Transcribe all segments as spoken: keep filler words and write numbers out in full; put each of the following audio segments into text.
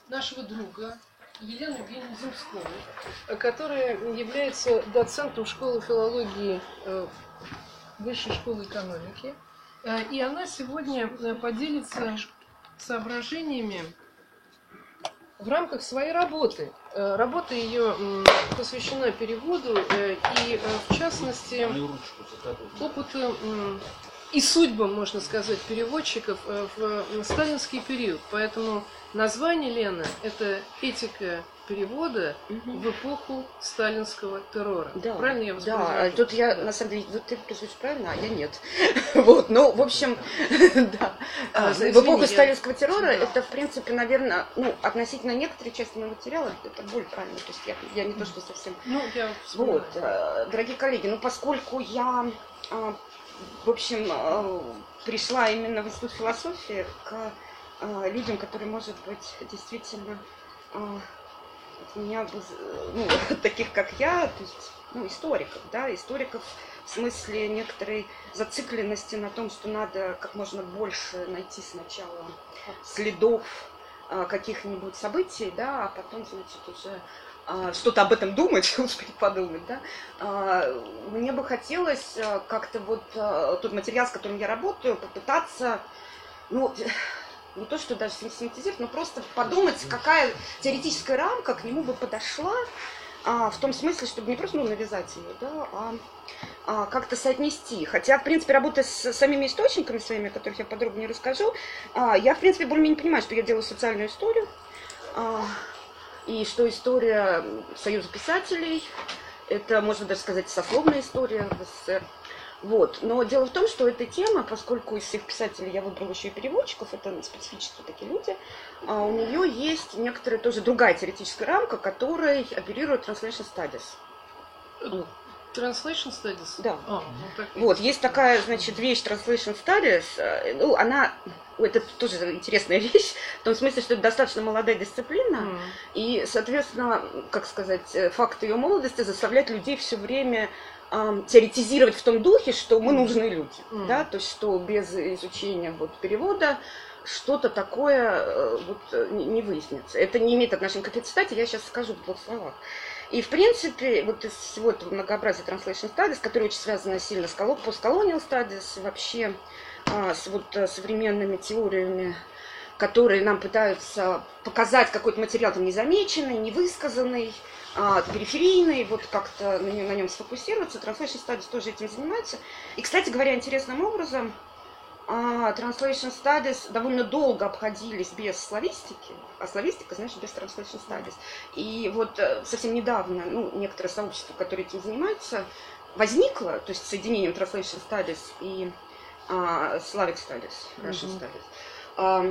нашего друга Елены Евгеньевны Земсковой, которая является доцентом школы филологии Высшей школы экономики. И она сегодня поделится соображениями в рамках своей работы. Работа ее посвящена переводу и, в частности, опыту и судьбам, можно сказать, переводчиков в сталинский период. Поэтому название Лены – это «Этика перевода угу. в эпоху сталинского террора». Да, правильно я вас да. понимаю? Тут я, на самом деле, вот ты присутствуешь правильно, а я нет. Вот, ну, в общем, да. А, в эпоху сталинского террора это, в принципе, наверное, ну, относительно некоторой части моего материала, это более правильно. То есть я, я не то, что совсем... Ну, я вот, дорогие коллеги, ну, поскольку я... В общем, пришла именно в институт философии к людям, которые, может быть, действительно меня, ну, таких как я, то есть, ну, историков, да, историков в смысле некоторой зацикленности на том, что надо как можно больше найти сначала следов каких-нибудь событий, да, а потом, значит, уже что-то об этом думать, успеть подумать, да. Мне бы хотелось как-то вот тот материал, с которым я работаю, попытаться, ну, не то, что даже систематизировать, но просто подумать, какая теоретическая рамка к нему бы подошла, в том смысле, чтобы не просто ну, навязать ее, да, а, а как-то соотнести. Хотя, в принципе, работая с самими источниками своими, о которых я подробнее расскажу, я, в принципе, более-менее понимаю, что я делаю социальную историю, и что история Союза писателей, это, можно даже сказать, сословная история в СССР. Вот. Но дело в том, что эта тема, поскольку из всех писателей я выбрала еще и переводчиков, это специфические такие люди, а у нее есть некоторая тоже другая теоретическая рамка, которой оперирует Translation Studies. Translation Studies? Да. А, ну, так вот, есть такая, значит, вещь Translation Studies, ну, она, это тоже интересная вещь, в том смысле, что это достаточно молодая дисциплина, mm. и, соответственно, как сказать, факт ее молодости заставляет людей все время э, теоретизировать в том духе, что мы mm. нужны люди, mm. да, то есть, что без изучения вот, перевода что-то такое э, вот, не, не выяснится. Это не имеет отношения к этой цитате, я сейчас скажу в двух словах. И, в принципе, вот из всего этого многообразия Translation Studies, которое очень связано сильно с Postcolonial Studies, вообще а, с вот, современными теориями, которые нам пытаются показать какой-то материал там незамеченный, невысказанный, а, периферийный, вот как-то на нем, на нем сфокусироваться. Translation Studies тоже этим занимается. И, кстати говоря, интересным образом, а, Translation Studies довольно долго обходились без славистики, а славистика, значит, без Translation Studies. И вот совсем недавно, ну, некоторое сообщество, которое этим занимается, возникло, то есть соединением Translation Studies и а, Slavic Studies, Russian mm-hmm. Studies. А,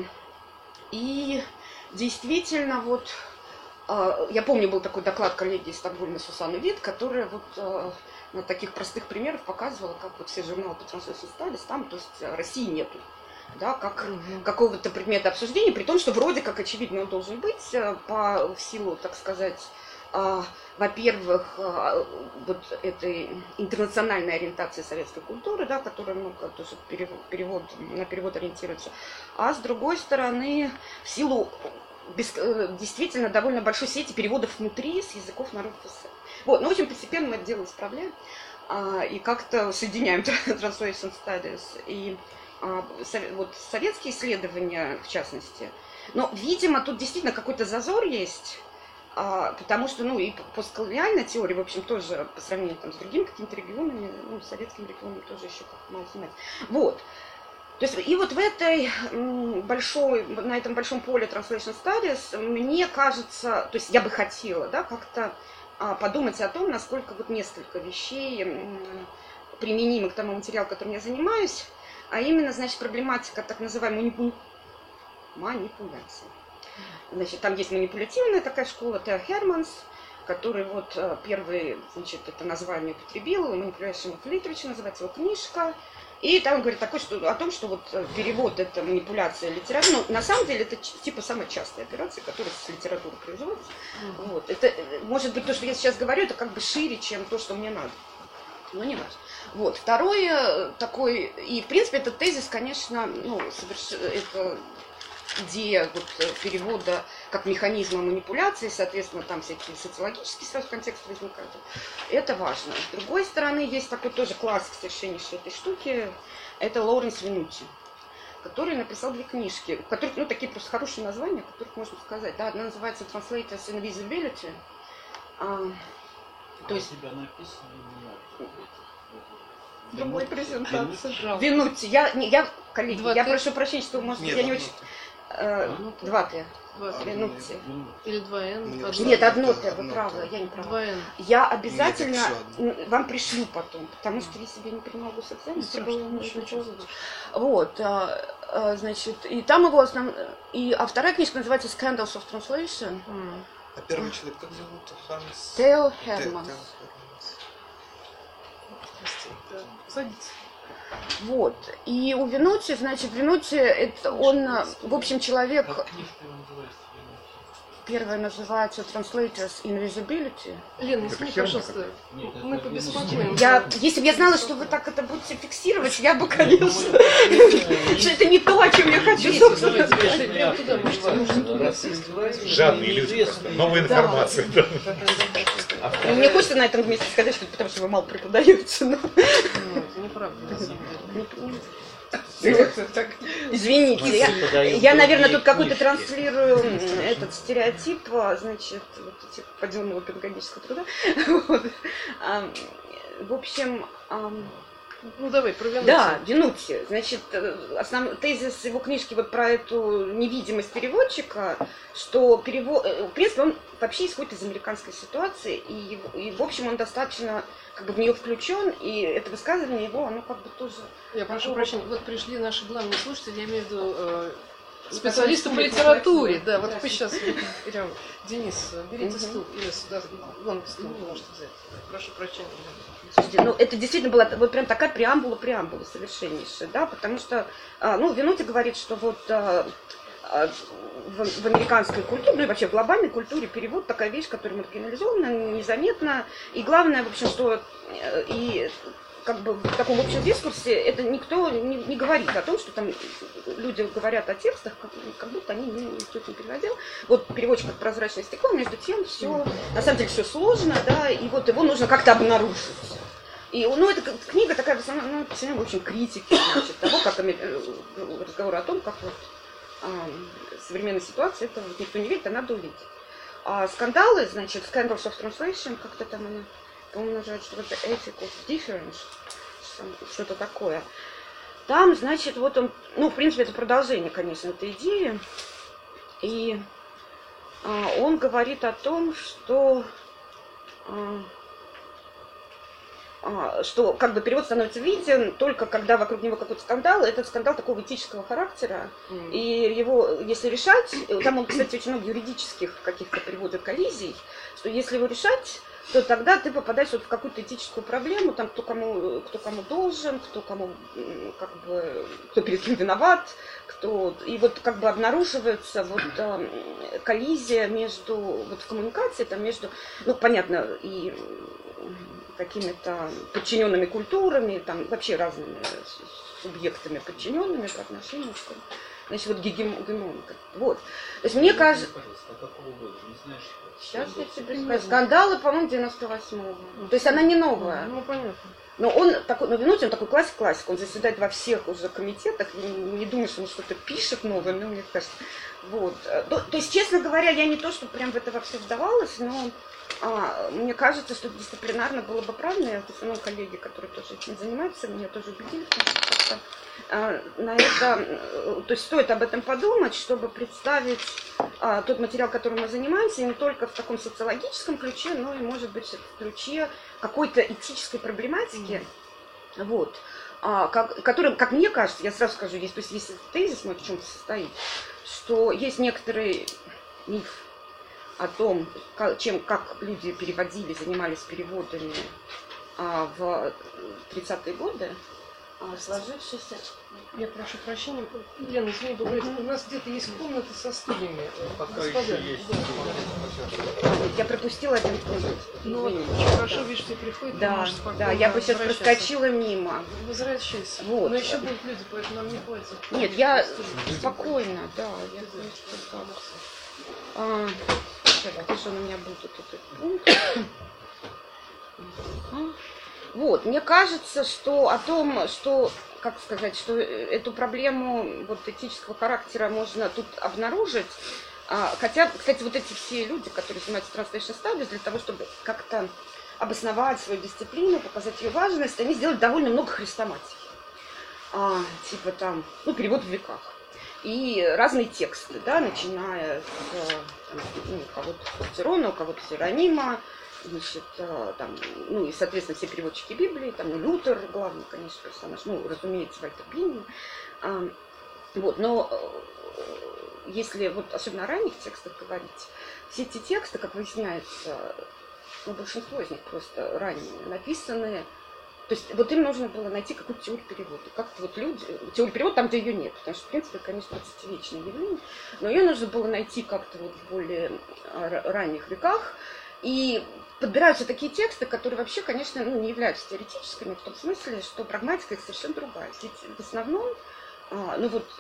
и действительно, вот, а, я помню, был такой доклад коллеги из Стокгольма Сусанны Вит, которая вот а, на таких простых примерах показывала, как вот все журналы по Translation Studies, там, то есть России нету, да, как угу. какого-то предмета обсуждения, при том, что вроде как очевидно он должен быть по в силу, так сказать, а, во-первых, а, вот этой интернациональной ориентации советской культуры, да, которая много тоже перевод, перевод, на перевод ориентируется, а с другой стороны, в силу без, действительно довольно большой сети переводов внутри с языков народов СССР. Вот, ну, в общем, постепенно мы это дело исправляем а, и как-то соединяем Translation Studies и а, со, вот, советские исследования, в частности. Но, видимо, тут действительно какой-то зазор есть, а, потому что, ну, и постколониальная теория, в общем, тоже по сравнению там, с другими какими-то регионами, ну, советскими регионами тоже еще как-то мало знать. Вот. То есть, и вот в этой большой, на этом большом поле Translation Studies, мне кажется, то есть я бы хотела, да, как-то подумать о том, насколько вот несколько вещей применимы к тому материалу, которым я занимаюсь, а именно, значит, проблематика так называемой манипу... манипуляции. Значит, там есть манипулятивная такая школа, Тео Херманс, который вот первый, значит, это название употребил, Manipulation of Literature, называется его книжка. И там он говорит такое, что, о том, что вот перевод – это манипуляция литературы. Ну, на самом деле, это типа самая частая операция, которая с литературой производится. Mm-hmm. Вот. Это, может быть, то, что я сейчас говорю, это как бы шире, чем то, что мне надо. Но не важно. Вот. Второе такой, и в принципе этот тезис, конечно, ну, соверш... это идея вот, перевода как механизма манипуляции, соответственно, там всякие социологические сразу контексты возникают. Это важно. С другой стороны, есть такой тоже классик совершеннейшей этой штуки, это Лоуренс Винути, который написал две книжки, у которых, ну, такие просто хорошие названия, о которых можно сказать. Да, одна называется Translators Invisibility. А, то есть... В другой презентации. Винути. Я, не, я, коллеги, я прошу прощения, что, может, Нет, я не очень... Э, два Т. Винути. Или два Н. Нет, одно Т, вы правы, я не права. два Н. Я обязательно вам пришлю потом, потому что если я не принимаю госэкзамен, то было ничего. Вот, а, а, значит, и там его основ... и, а вторая книжка называется Scandals of Translation. Mm. А первый человек как зовут? Ханс? Тео Херманс. Садитесь. Вот. И у Винути, значит, Винути, это он, в общем, человек... Первая называется Translators Invisibility. Лена, не смей, пожалуйста, мы побеспокоим. Я, если бы я знала, что вы так это будете фиксировать, я бы, конечно, что это не то, о чем я хочу, собственно. Жадные люди просто, новая информация. Мне хочется на этом месте сказать, что потому что вы мало преподаете. Неправда. Извините, я, я, наверное, тут какой-то транслирую этот стереотип, значит, вот этих подземного педагогического труда. Вот. А, в общем, а, ну давай, про Винути. Да, Винути. Значит, основной тезис его книжки вот про эту невидимость переводчика, что перевод, в принципе, он вообще исходит из американской ситуации, и, и в общем, он достаточно как бы в нее включен, и это высказывание его, оно как бы тоже... Я прошу прощения, вот пришли наши главные слушатели, я имею в виду э, специалисты по литературе, да, вот вы сейчас, прям, Денис, берите стул, или сюда, вон стул вы можете взять. Прошу прощения. Слушайте, ну это действительно была вот прям такая преамбула, преамбула совершеннейшая, да, потому что, ну, Винути говорит, что вот в, в американской культуре, ну и вообще в глобальной культуре перевод такая вещь, которая маргинализована, незаметна, и главное, в общем, что и как бы в таком общем дискурсе это никто не, не говорит о том, что там люди говорят о текстах, как, как будто они не, никто не переводил. Вот переводчик как прозрачное стекло, между тем все, на самом деле все сложно, да, и вот его нужно как-то обнаружить. И, ну, эта книга такая, ну, в общем, критики, значит, того, как разговор о том, как вот а, современная ситуация, это вот никто не видит, а надо увидеть. А скандалы, значит, Scandals of Translation, как-то там она, по-моему, называется что-то Ethic of Difference, что-то такое. Там, значит, вот он, ну, в принципе, это продолжение, конечно, этой идеи. И а, он говорит о том, что... А, что как бы перевод становится виден только когда вокруг него какой-то скандал. Этот скандал такого этического характера. Mm. И его, если решать, там он, кстати, очень много юридических каких-то приводит коллизий, что если его решать, то тогда ты попадаешь вот в какую-то этическую проблему, там кто кому, кто кому должен, кто кому, как бы, кто перед кем виноват, кто... И вот как бы обнаруживается вот э, коллизия между, вот в коммуникации, там между, ну, понятно, и какими-то подчиненными культурами, там вообще разными субъектами подчиненными по отношению к, значит, вот гегемон. Вот. То есть мне кажется... Сейчас я тебе скажу. Скандалы, по-моему, девяносто восьмого. То есть она не новая. Ну, понятно. Но он такой, ну, Винути, он такой классик-классик, он заседает во всех уже комитетах, не, не думаю, что он что-то пишет новое, но мне кажется, вот. То, то есть, честно говоря, я не то, что прям в это во все вдавалась, но а, мне кажется, что дисциплинарно было бы правильно, я, ну, коллеги, которые тоже этим занимаются, меня тоже убедили, что а, на это, то есть стоит об этом подумать, чтобы представить а, тот материал, которым мы занимаемся, не только в таком социологическом ключе, но и, может быть, в ключе какой-то этической проблематики, mm-hmm. вот, а, как, которым, как мне кажется, я сразу скажу, есть, то есть, если тезис мой в чем-то состоит, что есть некоторый миф о том, как, чем, как люди переводили, занимались переводами а, в тридцатые годы, а, сложившийся... Я прошу прощения, Лена, извини, вы говорите, у нас где-то есть комната со стульями. Пока Господа, еще есть. да. Я пропустила один пункт. Ну вот, Извините. хорошо, видишь, ты приходит, ты Да, можешь спокойно да, я бы сейчас возвращаться. проскочила мимо. Возвращайся. Вот. Но еще будут люди, поэтому нам не хватит. Нет, я спокойно, да. Я просто так. А, так, что у меня был тут этот пункт. Ага. Вот, мне кажется, что о том, что, как сказать, что эту проблему вот этического характера можно тут обнаружить, а, хотя, кстати, вот эти все люди, которые занимаются Translation Studies, для того, чтобы как-то обосновать свою дисциплину, показать ее важность, они сделали довольно много хрестоматий. А, типа там, ну, перевод в веках. И разные тексты, да, начиная с, ну, у кого-то Цицерона, у кого-то Иеронима, значит, там, ну, и, соответственно, все переводчики Библии, там, ну, Лютер, главный, конечно, персонаж, ну, разумеется, Вальтер Бинни. А, вот, но если вот особенно о ранних текстах говорить, все эти тексты, как выясняется, ну, большинство из них просто ранние, написанные. То есть вот им нужно было найти какую-то теорию перевода. Как-то вот люди... Теорию перевода там, где ее нет, потому что, в принципе, это, конечно, двадцативечное явление. Но ее нужно было найти как-то вот в более ранних веках. И подбираются такие тексты, которые вообще, конечно, ну, не являются теоретическими, в том смысле, что прагматика их совершенно другая. Ведь в основном, а, ну вот,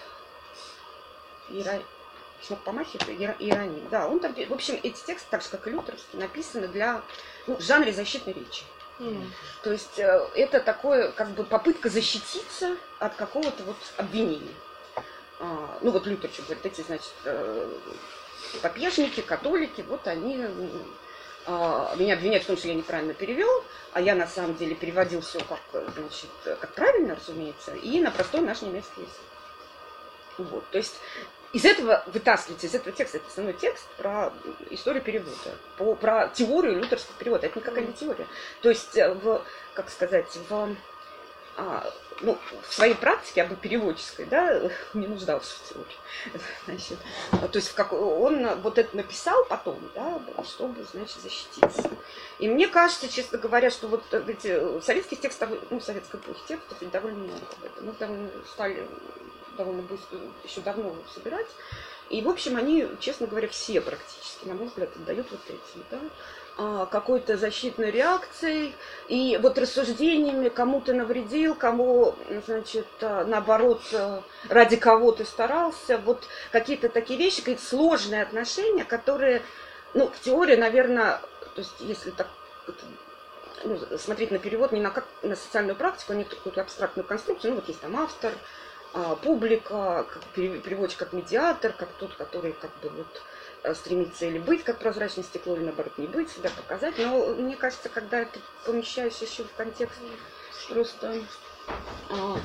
Иера... Письмо к Помахе, Иероним, да, он там, в общем, эти тексты, так же, как и лютеровские, написаны для, ну, в жанре защитной речи. Mm. То есть э, это такое, как бы, попытка защититься от какого-то вот обвинения. А, ну вот Лютер что говорит, эти, значит, э, попежники, католики, вот они э, меня обвиняют в том, что я неправильно перевел, а я на самом деле переводил все как, значит, как правильно, разумеется, и на простой наш немецкий язык. Вот, то есть из этого вытаскивается, из этого текста, это основной текст про историю перевода, по, про теорию лютерского перевода. Это никакая не теория. То есть, в, как сказать, в, а, ну, в своей практике, об переводческой, да, не нуждался в теории. Значит, то есть, как он вот это написал потом, да, чтобы, значит, защититься. И мне кажется, честно говоря, что вот эти советских текстов, ну, советской эпохи текстов довольно много об этом. Мы там стали довольно быстро, еще давно собирать. И, в общем, они, честно говоря, все практически, на мой взгляд, отдают вот этим, да, а, какой-то защитной реакцией и вот рассуждениями, кому ты навредил, кому, значит, наоборот, ради кого ты старался, вот какие-то такие вещи, какие-то сложные отношения, которые, ну, в теории, наверное, то есть, если так, ну, смотреть на перевод не на, как, на социальную практику, а не какую-то абстрактную конструкцию, ну, вот есть там автор, публика, как переводчик, как медиатор, как тот, который как бы вот стремится или быть как прозрачное стекло, или наоборот не быть, себя показать. Но мне кажется, когда это помещаешь еще в контекст просто а,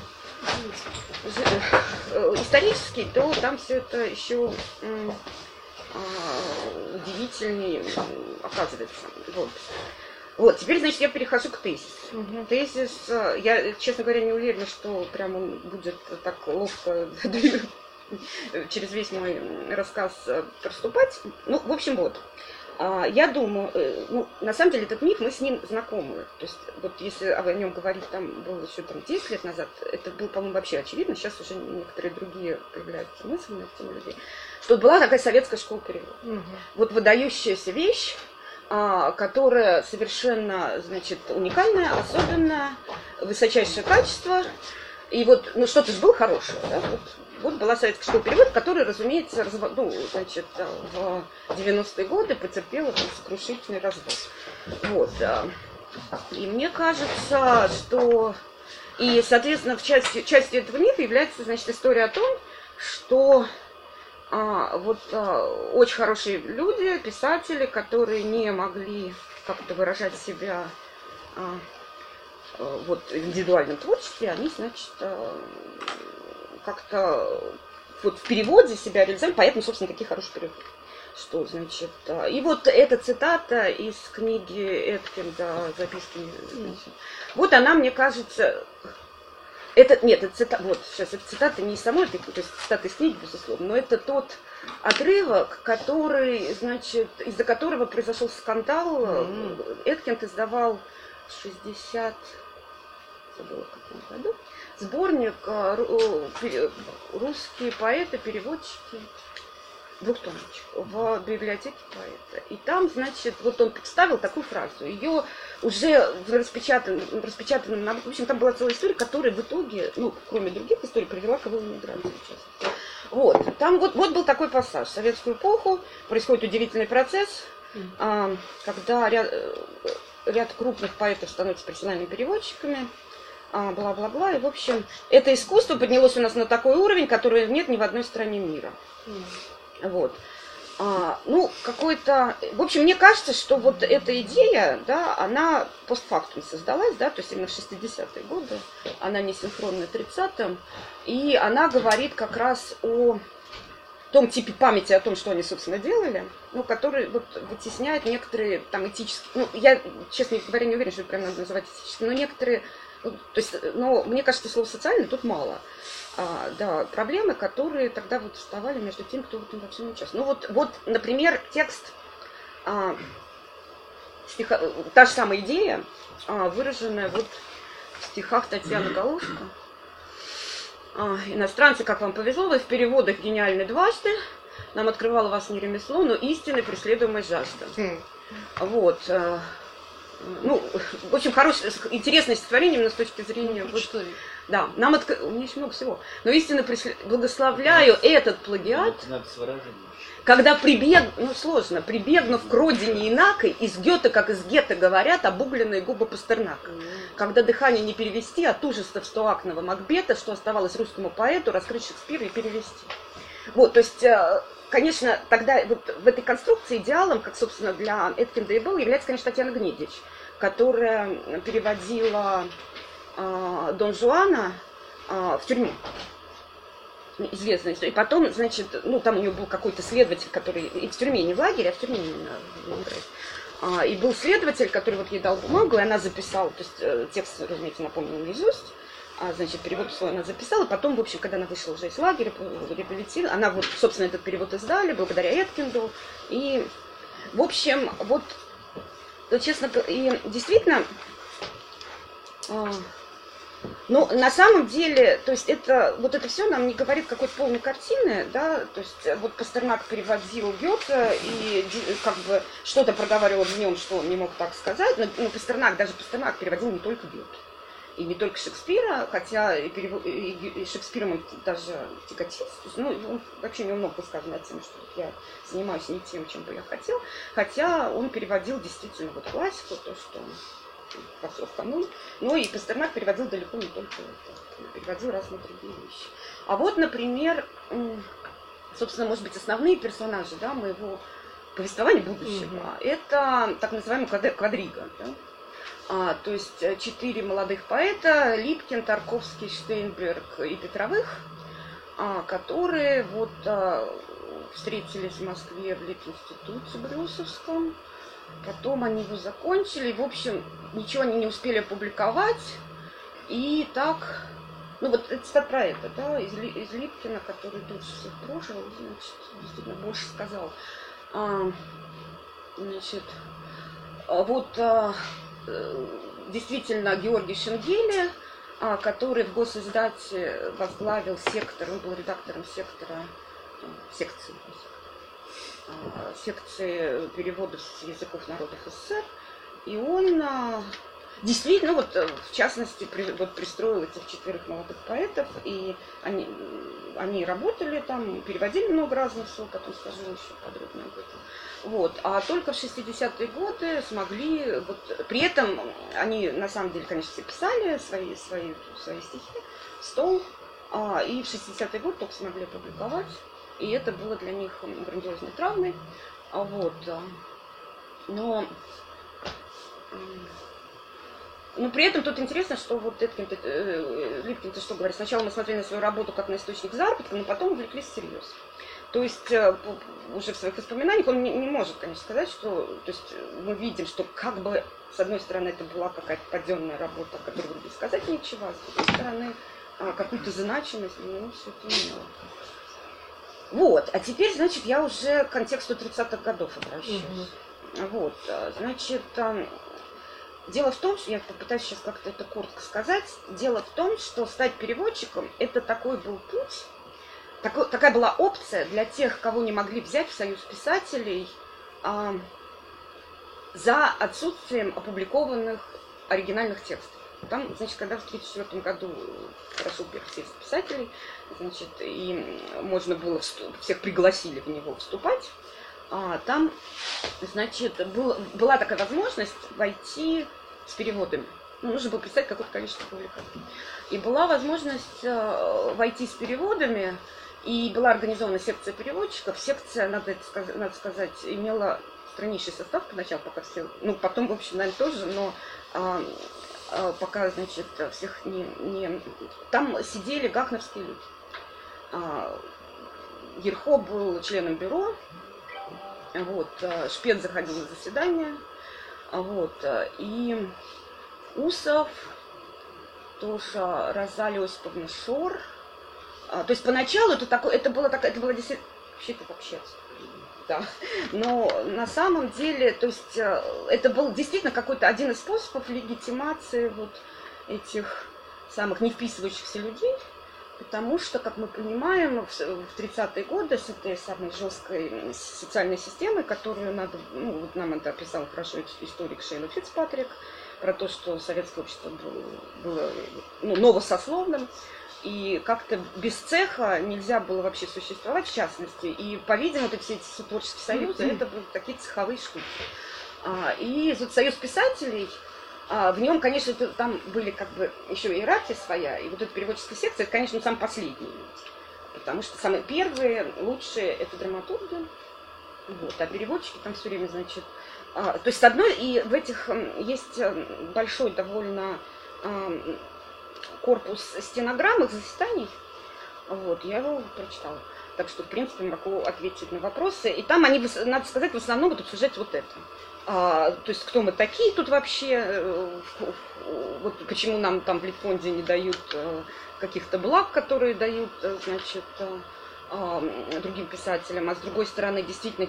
исторический, то там все это еще а, удивительнее оказывается. Вот. Вот, теперь, значит, я перехожу к тезису. Угу. Тезис, я, честно говоря, не уверена, что прям он будет так ловко через весь мой рассказ проступать. Ну, в общем, вот. Я думаю, ну, на самом деле, этот миф, мы с ним знакомы. То есть, вот если о нем говорить, там, было еще там, десять лет назад, это было, по-моему, вообще очевидно. Сейчас уже некоторые другие появляются мысли на тему людей. Что была такая советская школа перевода. Угу. Вот выдающаяся вещь, которая совершенно, значит, уникальная, особенная, высочайшее качество. И вот, ну, что-то же было хорошее, да? Вот, вот была советская школа перевода, которая, разумеется, разв... ну, значит, в девяностые годы потерпела там сокрушительный развод. Вот. И мне кажется, что... И, соответственно, в части, частью этого мифа является, значит, история о том, что... А, вот а, очень хорошие люди, писатели, которые не могли как-то выражать себя а, а, вот, в индивидуальном творчестве, они, значит, а, как-то вот, в переводе себя реализовали, поэтому, собственно, такие хорошие переводы. Что, значит, а, и вот эта цитата из книги Эткинда «Записки». Значит, вот она, мне кажется... Это, нет, это цитата, вот, сейчас, это цитата не из самой, то есть цитата из книги, безусловно, но это тот отрывок, который, значит, из-за которого произошел скандал. Mm-hmm. Эткинд издавал в шестьдесят это было в каком году, сборник «Русские поэты, переводчики», двухтомничек, в библиотеке поэта. И там, значит, вот он представил такую фразу. Ее уже в распечатанном, в распечатанном, в общем, там была целая история, которая в итоге, ну, кроме других историй, привела к его эмиграции. Вот, там вот, вот был такой пассаж. В советскую эпоху происходит удивительный процесс, mm. когда ряд, ряд крупных поэтов становятся профессиональными переводчиками, бла-бла-бла. И, в общем, это искусство поднялось у нас на такой уровень, который нет ни в одной стране мира. Mm. Вот. А, ну, какой-то... В общем, мне кажется, что вот эта идея, да, она постфактум создалась, да, то есть именно в шестидесятые годы, она не синхронна тридцатым, и она говорит как раз о том типе памяти, о том, что они, собственно, делали, ну, который вот вытесняет некоторые там этические... Ну, я, честно говоря, не уверена, что это прям надо называть этическими, но некоторые... Ну, то есть, но мне кажется, слова «социальный» тут мало. А, да, проблемы, которые тогда вот вставали между тем, кто в этом во всем участвовал. Ну вот, вот, например, текст, а, стиха, та же самая идея, а, выраженная вот в стихах Татьяны Галушко. А, иностранцы, как вам повезло, вы в переводах гениальны дважды, нам открывало вас не ремесло, но истины преследуемой жажда. Mm. Вот. А, ну, в общем, хорошее, интересное стихотворение именно с точки зрения... Ну, вот, да, нам от... у меня еще много всего. Но истинно присл... благословляю этот плагиат, когда прибег... ну, сложно, прибегнув к родине инакой, из Гёте, как из Гетте говорят, обугленные губы Пастернака. Mm. Когда дыхание не перевести от ужаса в стоактного Макбета, что оставалось русскому поэту, раскрыть Шекспира и перевести. Вот, то есть... Конечно, тогда вот в этой конструкции идеалом, как, собственно, для Эткинда и был, является, конечно, Татьяна Гнедич, которая переводила э, Дон Жуана э, в тюрьму. Известная история. И потом, значит, ну, там у нее был какой-то следователь, который... И в тюрьме, не в лагере, а в тюрьме именно. А, и был следователь, который вот ей дал бумагу, и она записала, то есть текст, разумеется, напомнила наизусть. А, значит, перевод свой она записала, потом, в общем, когда она вышла уже из лагеря, реабилитировала, она вот, собственно, этот перевод издали, благодаря Эткинду, и, в общем, вот, то, честно, и действительно, а, ну, на самом деле, то есть это, вот это все нам не говорит какой-то полной картины, да, то есть вот Пастернак переводил Гёте и как бы что-то проговаривал в нем, что он не мог так сказать, но, но Пастернак, даже Пастернак переводил не только Гёте. И не только Шекспира, хотя и, перев... и Шекспиром он даже тяготился. Ну, он вообще не много высказано о том, что я занимаюсь не тем, чем бы я хотел. Хотя он переводил действительно вот классику, то, что вошло в канун. Но и Пастернак переводил далеко не только это. Переводил разные другие вещи. А вот, например, собственно, может быть, основные персонажи, да, моего повествования будущего. Mm-hmm. Это так называемый квадрига, да? А, то есть четыре молодых поэта, Липкин, Тарковский, Штейнберг и Петровых, а, которые вот а, встретились в Москве в Лит-институте Брюсовском, потом они его закончили, и, в общем, ничего они не успели опубликовать, и так, ну вот это цитата про это, да, из, из Липкина, который дольше всех прожил, значит, действительно больше сказал, а, значит, вот... А, действительно Георгий Шенгеле, который в госиздате возглавил сектор, он был редактором сектора, секции, секции переводов с языков народов СССР, и он действительно, вот в частности, при, вот пристроил этих четверых молодых поэтов, и они, они работали там, переводили много разных слов, потом скажу еще подробнее об этом. Вот. А только в шестидесятые годы смогли, вот, при этом они на самом деле, конечно, все писали свои, свои, свои стихи, стол, а, и в шестидесятые годы только смогли опубликовать, и это было для них грандиозной травмой. А вот, но, но при этом тут интересно, что вот Эткин-то, э, Липкин-то что говорит, сначала мы смотрели на свою работу как на источник заработка, но потом увлеклись всерьез. То есть уже в своих воспоминаниях он не, не может, конечно, сказать, что то есть мы видим, что как бы с одной стороны это была какая-то паденная работа, о которой вроде сказать нечего, а с другой стороны какую-то значимость для него все это имело. Вот, а теперь, значит, я уже к контексту тридцатых годов обращаюсь. Mm-hmm. Вот, значит, дело в том, что я попытаюсь сейчас как-то это коротко сказать. Дело в том, что стать переводчиком – это такой был путь, такой, такая была опция для тех, кого не могли взять в Союз писателей а, за отсутствием опубликованных оригинальных текстов. Там, значит, когда в тысяча девятьсот тридцать четвёртом году прошел первый съезд писателей, значит, и можно было, вступ, всех пригласили в него вступать, а, там, значит, был, была такая возможность войти с переводами. Ну, нужно было представить какое-то количество публикаций. И была возможность а, войти с переводами, и была организована секция переводчиков. Секция, надо, это сказать, надо сказать, имела страннейший состав поначалу, пока все, ну, потом, в общем, наверное, тоже, но а, пока, значит, всех не, не... Там сидели гахновские люди. А, Ерхо был членом бюро, вот, Шпец заходил на заседание, вот, и Усов, тоже Розалия Осиповна Шор. А, то есть поначалу это, такое, это было такое, это было действительно... Вообще-то вообще... Да. Но на самом деле, то есть это был действительно какой-то один из способов легитимации вот этих самых не вписывающихся людей, потому что, как мы понимаем, в тридцатые годы с этой самой жесткой социальной системой, которую надо, ну, вот нам это описал хорошо историк Шейла Фицпатрик, про то, что советское общество было, было ну, новосословным, и как-то без цеха нельзя было вообще существовать, в частности. И, по-видимому, вот все эти творческие союзы, это были такие цеховые штуки. А, и вот союз писателей, а, в нем, конечно, это, там были как бы еще иерархия своя, и вот эта переводческая секция, это, конечно, самый последний. Потому что самые первые, лучшие, это драматурги, вот, а переводчики там все время, значит... А, то есть, с одной, и в этих есть большой довольно... А, корпус стенограммных заседаний, вот, я его прочитала. Так что, в принципе, могу ответить на вопросы. И там они, надо сказать, в основном будут обсуждать вот это. А, то есть, кто мы такие тут вообще, вот почему нам там в Литфонде не дают каких-то благ, которые дают, значит, другим писателям, а с другой стороны, действительно,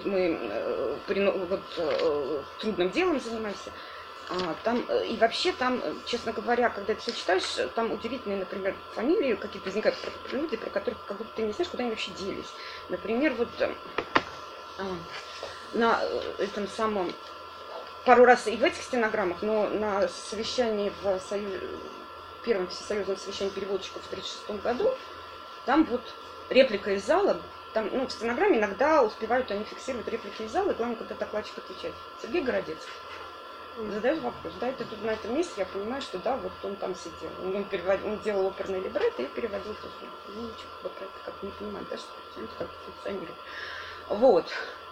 мы вот, трудным делом занимаемся. А, там, и вообще там, честно говоря, когда ты все читаешь, там удивительные, например, фамилии какие-то возникают про люди, про которых как будто ты не знаешь, куда они вообще делись. Например, вот а, на этом самом, пару раз и в этих стенограммах, но на совещании в союз, первом всесоюзном совещании переводчиков в тысяча девятьсот тридцать шестом году, там вот реплика из зала, там, ну, в стенограмме иногда успевают они фиксировать реплики из зала, и главное, когда докладчик отвечает. Сергей Городецкий. Задаешь вопрос, да, это тут на этом месте, я понимаю, что да, вот он там сидел. Он, он, переводил, он делал оперный либретто и переводил тоже. Ну, ничего, как бы как не понимать, да, что это как функционирует. Вот.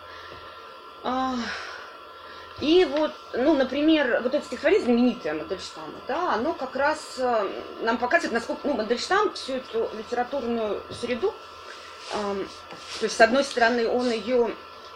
А, и вот, ну, например, вот это стихотворение знаменитое Мандельштама, да, оно как раз нам показывает, насколько, ну, Мандельштам всю эту литературную среду, а, то есть, с одной стороны, он ее...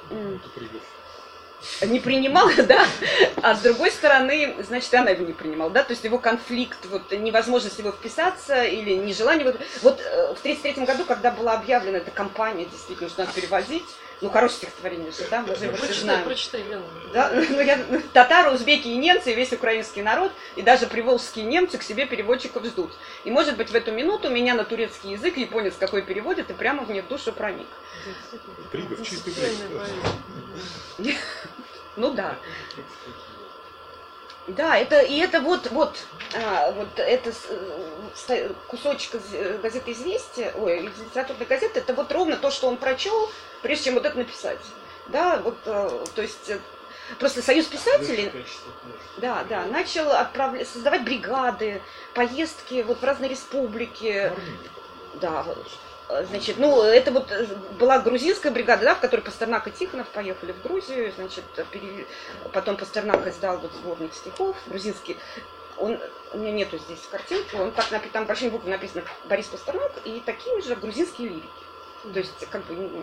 не принимал, да, а с другой стороны, значит, она его не принимала, да, то есть его конфликт, вот невозможность его вписаться или нежелание. Вот, вот в тридцать третьем году, когда была объявлена эта кампания, действительно, что надо переводить, ну, хорошее стихотворение же, да, мы же его прочитай, знаем. Прочитай, Лена. Да, ну, я, татары, узбеки и немцы, и весь украинский народ, и даже приволжские немцы к себе переводчиков ждут. И, может быть, в эту минуту меня на турецкий язык японец какой переводит, и прямо мне в душу проник. Пригов, чистый пригов. Ну да. Да, это, и это вот, вот, а, вот это кусочек из газеты «Известия», ой, из литературной газеты, это вот ровно то, что он прочел, прежде чем вот это написать. Да, вот, то есть, просто Союз писателей, да, да, начал отправлять, создавать бригады, поездки вот в разные республики. Да, вот. Значит, ну, это вот была грузинская бригада, да, в которой Пастернак и Тихонов поехали в Грузию, значит, пере... потом Пастернак издал вот сборник стихов грузинский. Он, у меня нету здесь картинки, он так, там большими буквами написано Борис Пастернак и такие же грузинские лирики. То есть, как бы,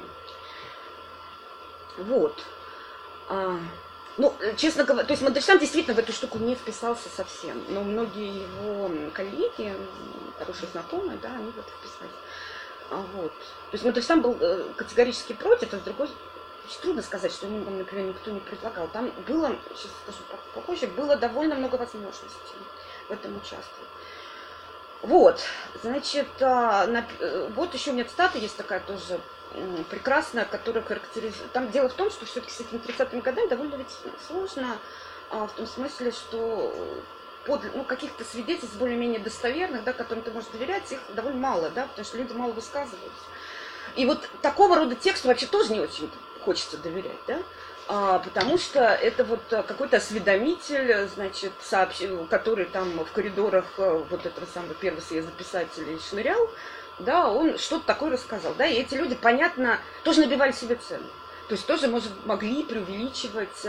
вот. А, ну, честно говоря, то есть Мандельштам действительно в эту штуку не вписался совсем, но многие его коллеги, хорошие знакомые, да, они в это вписались. Вот. То есть Мандельштам был категорически против, а с другой трудно сказать, что им, например, никто не предлагал. Там было, сейчас скажу попозже, было довольно много возможностей в этом участвовать. Вот, значит, на, вот еще у меня цитата есть такая тоже прекрасная, которая характеризует. Там дело в том, что все-таки с этими тридцатыми годами довольно ведь сложно, в том смысле, что под, ну, каких-то свидетельств более-менее достоверных, да, которым ты можешь доверять, их довольно мало, да, потому что люди мало высказываются. И вот такого рода тексту вообще тоже не очень хочется доверять, да, а, потому что это вот какой-то осведомитель, значит, сообщ... который там в коридорах вот этого самого первого съезда писателей шнырял, да, он что-то такое рассказал, да, и эти люди, понятно, тоже набивали себе цену, то есть тоже, может, могли преувеличивать,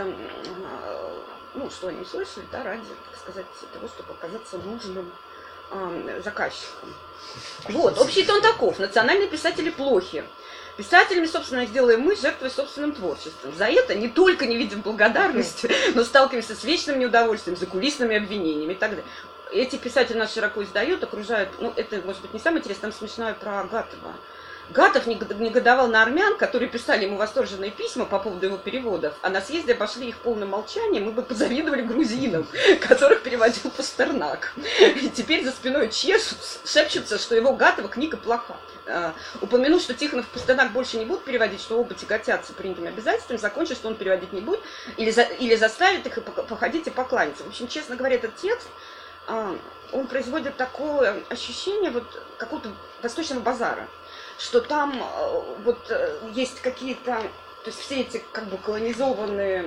ну, что они услышали, да, ради, так сказать, того, чтобы оказаться нужным э, заказчиком. Вот, общий тон таков. Национальные писатели плохи. Писателями, собственно, их делаем мы, жертвуя собственным творчеством. За это не только не видим благодарности, но сталкиваемся с вечным неудовольствием, закулисными обвинениями и так далее. Эти писатели нас широко издают, окружают, ну, это, может быть, не самое интересное, там смешное про Гатова. Гатов негодовал на армян, которые писали ему восторженные письма по поводу его переводов, а на съезде обошли их полным молчанием, мы бы позавидовали грузинам, которых переводил Пастернак. И теперь за спиной чешут, шепчутся, что его Гатова книга плоха. Uh, упомянув, что Тихонов и Пастернак больше не будут переводить, что оба тяготятся принятыми обязательствами, закончит, что он переводить не будет, или, за, или заставит их походить и покланяться. В общем, честно говоря, этот текст, uh, он производит такое ощущение вот какого-то восточного базара, что там вот есть какие-то, то есть все эти как бы колонизованные,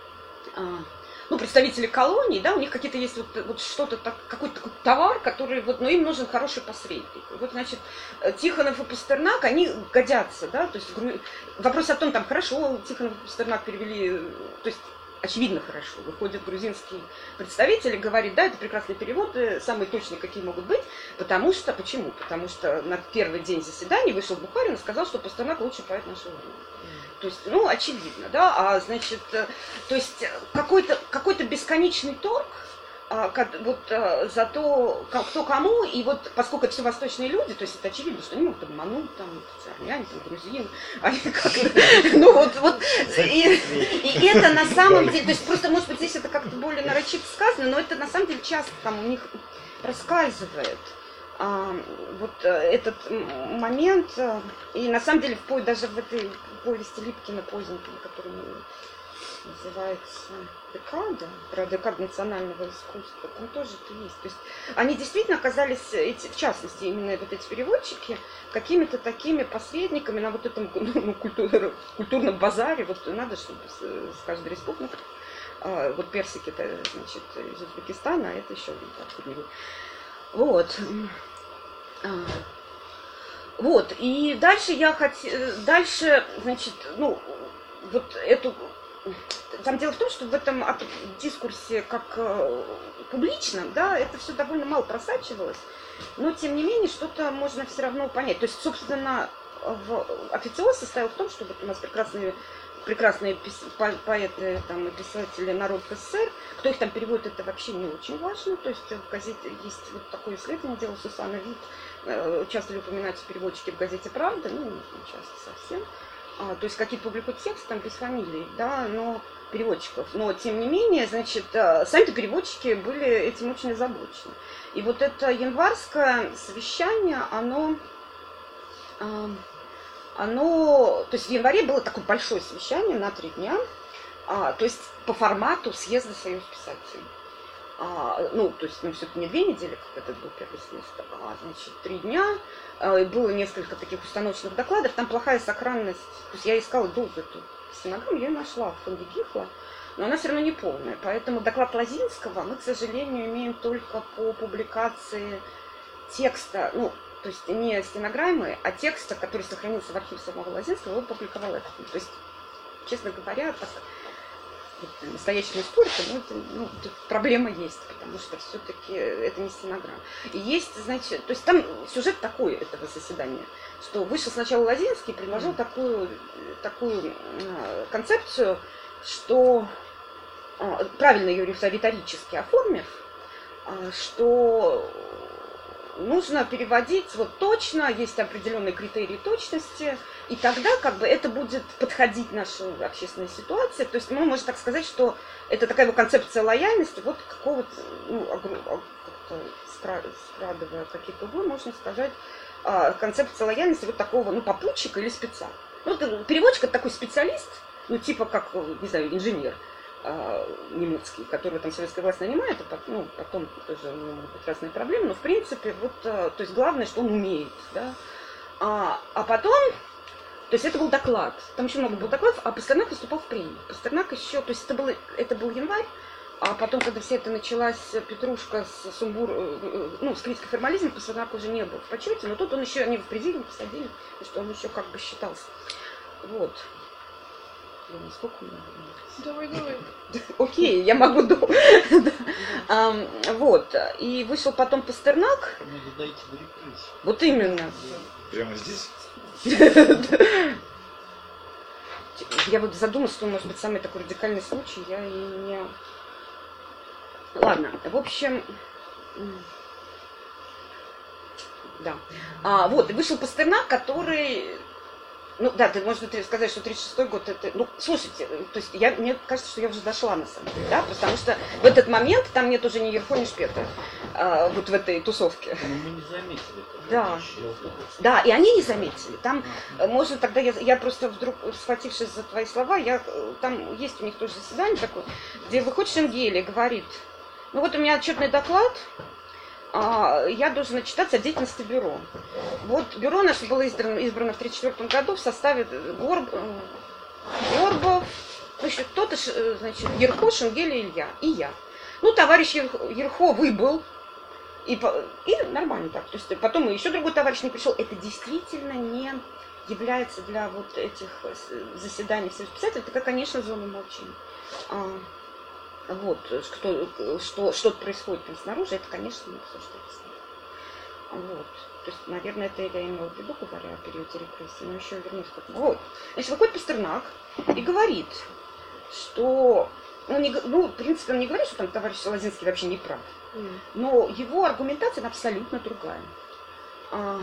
ну, представители колоний, да, у них какие-то есть вот, вот что-то, так, какой-то такой товар, который вот, но им нужен хороший посредник. Вот, значит, Тихонов и Пастернак, они годятся, да, то есть вопрос о том, там, хорошо, Тихонов и Пастернак перевели, то есть очевидно хорошо. Выходит грузинский представитель и говорит, да, это прекрасные переводы, самые точные, какие могут быть, потому что, почему? Потому что на первый день заседания вышел Бухарин и сказал, что Пастернак лучший поэт нашего времени. То есть, ну, очевидно, да, а, значит, то есть какой-то, какой-то бесконечный торг, а, как, вот а, за то, как, кто кому, и вот поскольку это все восточные люди, то есть это очевидно, что они могут обмануть, там, армяне, там, грузины, они как ну вот, вот, и, и это на самом деле, то есть просто, может быть, здесь это как-то более нарочито сказано, но это на самом деле часто там у них проскальзывает. А, вот этот момент, и на самом деле вплоть даже в этой повести Липкина поздненькой, которая называется «Декада», про декаду национального искусства, там тоже это есть. То есть они действительно оказались, эти, в частности, именно вот эти переводчики, какими-то такими посредниками на вот этом ну, культур, культурном базаре. Вот надо, чтобы с каждой республики, а, вот персики, это, значит, из Узбекистана, а это еще откуда-нибудь. Вот. А. Вот. И дальше я хотела, дальше, значит, ну, вот эту, там дело в том, что в этом дискурсе как э, публичном, да, это все довольно мало просачивалось, но тем не менее что-то можно все равно понять. То есть, собственно, в, официоз состоял в том, что вот у нас прекрасные прекрасные поэты там, и писатели «Народ СССР», кто их там переводит, это вообще не очень важно. То есть в газете есть вот такое исследование, делал Сусанна Вит, часто ли упоминаются переводчики в газете «Правда», ну, не часто совсем. А, то есть какие-то публикуют тексты там без фамилий, да, но переводчиков. Но, тем не менее, значит, сами-то переводчики были этим очень озабочены. И вот это январское совещание, оно... Оно, то есть в январе было такое большое совещание на три дня, а, то есть по формату съезда Союз писателей. А, ну, то есть, ну, все-таки не две недели, как это был первый съезд, а, значит, три дня. А, и было несколько таких установочных докладов, там плохая сохранность. То есть я искала долго эту стенограмму, я ее нашла в фонде Гихла, но она все равно не полная. Поэтому доклад Лозинского мы, к сожалению, имеем только по публикации текста, ну, то есть не стенограммы, а текста, который сохранился в архиве самого Лозинского, его публиковал это. То есть, честно говоря, так, вот, настоящему историку, ну, это, ну, проблема есть, потому что все-таки это не стенограмма. И есть, значит, то есть там сюжет такой этого заседания, что вышел сначала Лозинский и предложил mm. такую, такую э, концепцию, что э, правильно ее риторически оформив, э, что нужно переводить вот точно, есть определенные критерии точности, И тогда как бы это будет подходить нашей общественной ситуации. То есть мы можем так сказать, что это такая вот концепция лояльности, вот какого-то, ну, как-то скрадывая какие-то углы, можно сказать, концепция лояльности вот такого, ну, попутчика или спеца. Ну, переводчик это такой специалист, ну, типа как, не знаю, инженер немецкий, который там советская власть нанимает, а потом, ну, потом тоже у него будут разные проблемы, но в принципе, вот, то есть главное, что он умеет, да. А, а потом, то есть это был доклад, там очень много было докладов, а Пастернак выступал в премии. Пастернак еще, то есть это, было, это был январь, а потом, когда вся эта началась петрушка с сумбур, ну, с критикой формализма, Пастернак уже не был в почете, но тут он еще, они в президиум посадили, что он еще как бы считался. Вот. Сколько у меня? Давай, давай. Окей, я могу до. Вот. И вышел потом Пастернак. Надо дойти до репрессий. Вот именно. Прямо здесь? Я вот задумалась, что может быть самый такой радикальный случай, я и не... Ладно, в общем... Да. А, вот, и вышел Пастернак, который... Ну да, ты можешь сказать, что тридцать шестой год это... Ну, слушайте, то есть я, мне кажется, что я уже дошла на самом деле, да, потому что в этот момент там нет уже ни Ерхо, ни Шпета, а, вот в этой тусовке. Но мы не заметили этого. Да. Да, и они не заметили. Там можно тогда, я, я просто вдруг, схватившись за твои слова, я, там есть у них тоже заседание такое, где выходит Шенгели и говорит, ну вот у меня отчетный доклад, я должен отчитаться о деятельности бюро. Вот бюро наше было избрано, избрано в тысяча девятьсот тридцать четвёртом году в составе Горб, Горбов, ну еще кто-то, значит, Ерхо, Шенгели, Илья и я. Ну, товарищ Ерхо выбыл, и, и нормально так. То есть потом еще другой товарищ не пришел. Это действительно не является для вот этих заседаний Союза писателей, это, конечно, зона молчания. Вот, что, что, что-то происходит там снаружи, это, конечно, не все, что это. Вот. То есть, наверное, это я имела в виду, говоря о периоде репрессий, но еще вернусь к этому. Вот. Значит, выходит Пастернак и говорит, что... Ну, не, ну, в принципе, он не говорит, что там товарищ Лозинский вообще не прав. Mm. Но его аргументация абсолютно другая. А,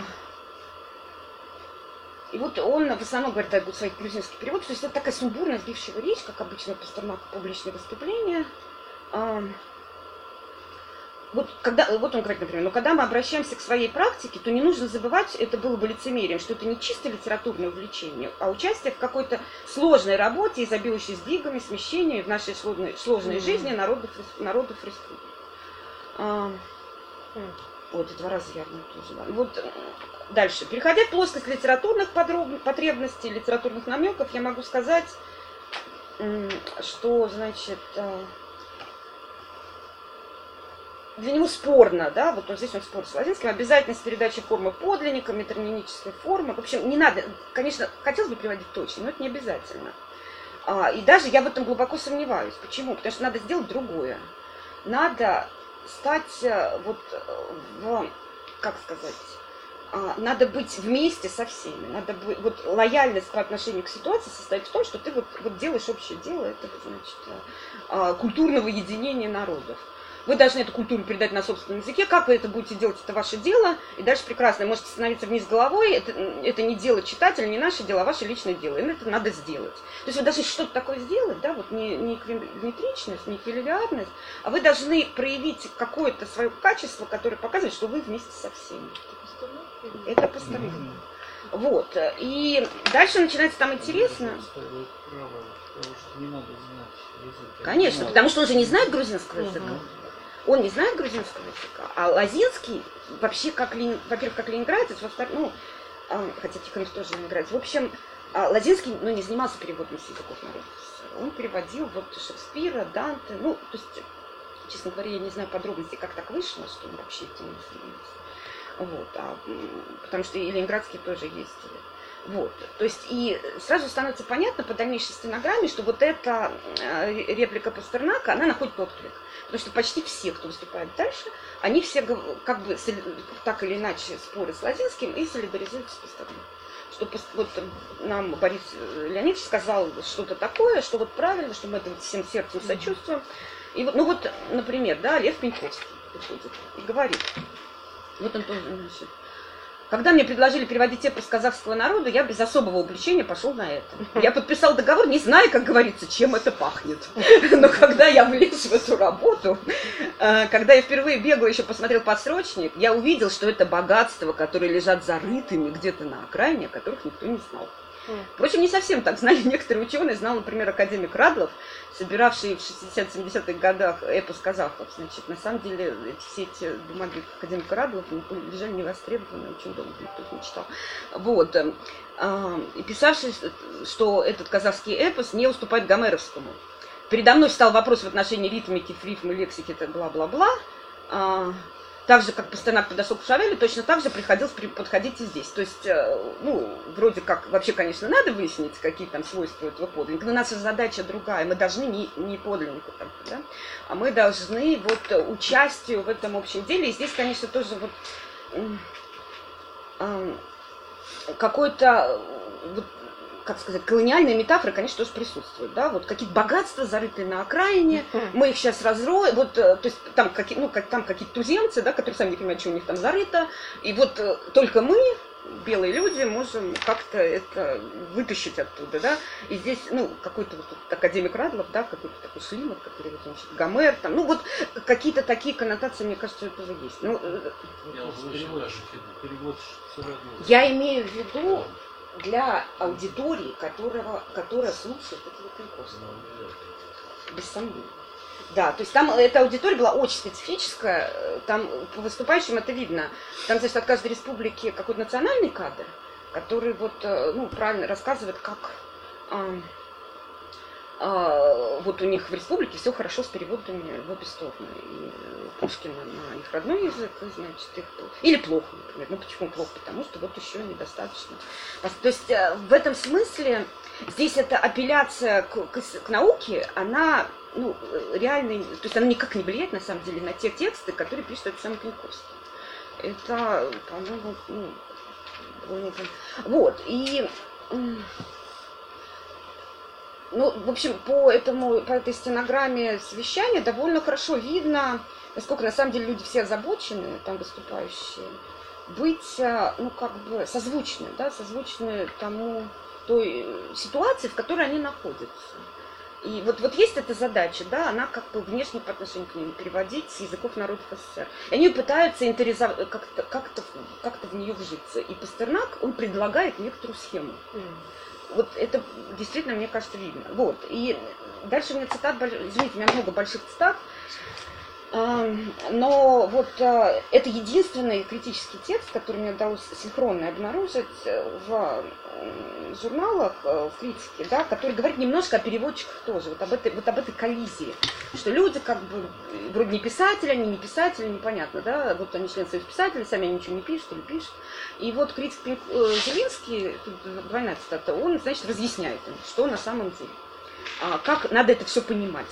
и вот он в основном говорит о своих грузинских переводах, то есть это такая сумбурная, сбившая речь, как обычно Пастернак, публичные выступления. А, вот, когда, вот он говорит, например, но когда мы обращаемся к своей практике, то не нужно забывать, это было бы лицемерием, что это не чисто литературное увлечение, а участие в какой-то сложной работе, изобилующей сдвигами, смещениями в нашей сложной, сложной mm-hmm. жизни народов, народов республики. А, вот, два раза я тоже. Да. Вот, дальше. Переходя в плоскость литературных потребностей, литературных намеков, я могу сказать, что, значит, для него спорно, да, вот он здесь он спорит с Лозинским, обязательность передачи формы подлинника, метронимической формы. В общем, не надо, конечно, хотелось бы приводить точно, но это не обязательно. А, и даже я в этом глубоко сомневаюсь. Почему? Потому что надо сделать другое. Надо стать вот в, как сказать, надо быть вместе со всеми. Надо быть, вот лояльность по отношению к ситуации состоит в том, что ты вот, вот делаешь общее дело, это значит культурного единения народов. Вы должны эту культуру передать на собственном языке. Как вы это будете делать, это ваше дело. И дальше прекрасно. Можете становиться вниз головой. Это, это не дело читателя, не наше дело, а ваше личное дело. И это надо сделать. То есть вы должны что-то такое сделать, да, вот не, не эквилибричность, не эквилибриарность, а вы должны проявить какое-то свое качество, которое показывает, что вы вместе со всеми. Это Пастернак. Вот. И дальше начинается там интересно. Конечно, потому что он же не знает грузинского языка. Он не знает грузинского языка, а Лозинский вообще, как, во-первых, как ленинградец, во-вторых, ну, хотя Тихонов тоже ленинградец. В общем, Лозинский, ну, не занимался переводом с языков народов. Он переводил вот Шекспира, Данте, ну, то есть, честно говоря, я не знаю подробностей, как так вышло, что он вообще этим не занимался. Вот, а, потому что и ленинградский тоже есть. Вот, то есть и сразу становится понятно по дальнейшей стенограмме, что вот эта реплика Пастернака, она находит отклик. Потому что почти все, кто выступает дальше, они все как бы так или иначе спорят с Лозинским и солидаризуются с Пастернаком. Что вот нам Борис Леонидович сказал что-то такое, что вот правильно, что мы это всем сердцем сочувствуем. И вот, ну вот, например, да, Лев Пеньковский приходит и говорит, вот он тоже, значит, Когда мне предложили переводить эпос казахского народа, я без особого увлечения пошел на это. Я подписал договор, не зная, как говорится, чем это пахнет. Но когда я влез в эту работу, когда я впервые бегал, еще посмотрел подсрочник, я увидел, что это богатства, которые лежат зарытыми где-то на окраине, о которых никто не знал. Впрочем, не совсем так знали некоторые ученые. Знал, например, академик Радлов, собиравший в шестидесятых-семидесятых годах эпос казахов. Значит, на самом деле, все эти бумаги академика Радлова лежали невостребованные, очень долго никто их не читал. Вот. И писавший, что этот казахский эпос не уступает гомеровскому. Передо мной встал вопрос в отношении ритмики, рифмы, лексики, это бла-бла-бла. Так же, как Пастернак подошел к Шавелю, точно так же приходилось подходить и здесь. То есть, ну, вроде как, вообще, конечно, надо выяснить, какие там свойства этого подлинника, но наша задача другая. Мы должны не, не подлинника только, да, а мы должны вот участию в этом общем деле. И здесь, конечно, тоже вот э, какой-то, вот, как сказать, колониальные метафоры, конечно, тоже присутствуют, да, вот какие-то богатства, зарытые на окраине, мы их сейчас разроем, вот, то есть там, какие, ну, как, там какие-то туземцы, да, которые сами не понимают, что у них там зарыто, и вот только мы, белые люди, можем как-то это вытащить оттуда, да, и здесь, ну, какой-то вот академик Радлов, да, какой-то такой Шлиман, который, вот, значит, Гомер, там, ну, вот какие-то такие коннотации, мне кажется, это тоже есть. Ну, я имею в виду для аудитории, которого, которая слушает этого Пенковского. Без сомнения. Да, то есть там эта аудитория была очень специфическая, там по выступающим это видно. Там, значит, от каждой республики какой-то национальный кадр, который вот, ну, правильно рассказывает, как а, а, вот у них в республике все хорошо с переводами в обе стороны. И Пушкина на их родной язык, и, значит, их... или плохо, например. Ну, почему плохо? Потому что вот еще недостаточно. То есть в этом смысле здесь эта апелляция к, к, к науке, она, ну, реально, то есть она никак не влияет, на самом деле, на те тексты, которые пишет этот самый Пенковский. Это, по-моему, ну, вот, и... Ну, в общем, по, этому, по этой стенограмме совещания довольно хорошо видно, насколько на самом деле люди все озабочены, там выступающие, быть, ну, как бы созвучны, да, созвучны тому, той ситуации, в которой они находятся. И вот, вот есть эта задача, да, она как бы внешне по отношению к ним переводить с языков народов СССР. И они пытаются интеризов... как-то, как-то, как-то в нее вжиться. И Пастернак, он предлагает некоторую схему. Вот это действительно, мне кажется, видно. Вот. И дальше у меня цитат, извините, у меня много больших цитат, но вот это единственный критический текст, который мне удалось синхронно обнаружить в журналах, в критике, да, который говорит немножко о переводчиках тоже, вот об этой, вот об этой коллизии, что люди как бы вроде не писатели, они не писатели, непонятно, да, вот они члены союза писателей, сами они ничего не пишут или пишут. И вот критик Зелинский, тут двойная цитата, он, значит, разъясняет им, что на самом деле, как надо это все понимать.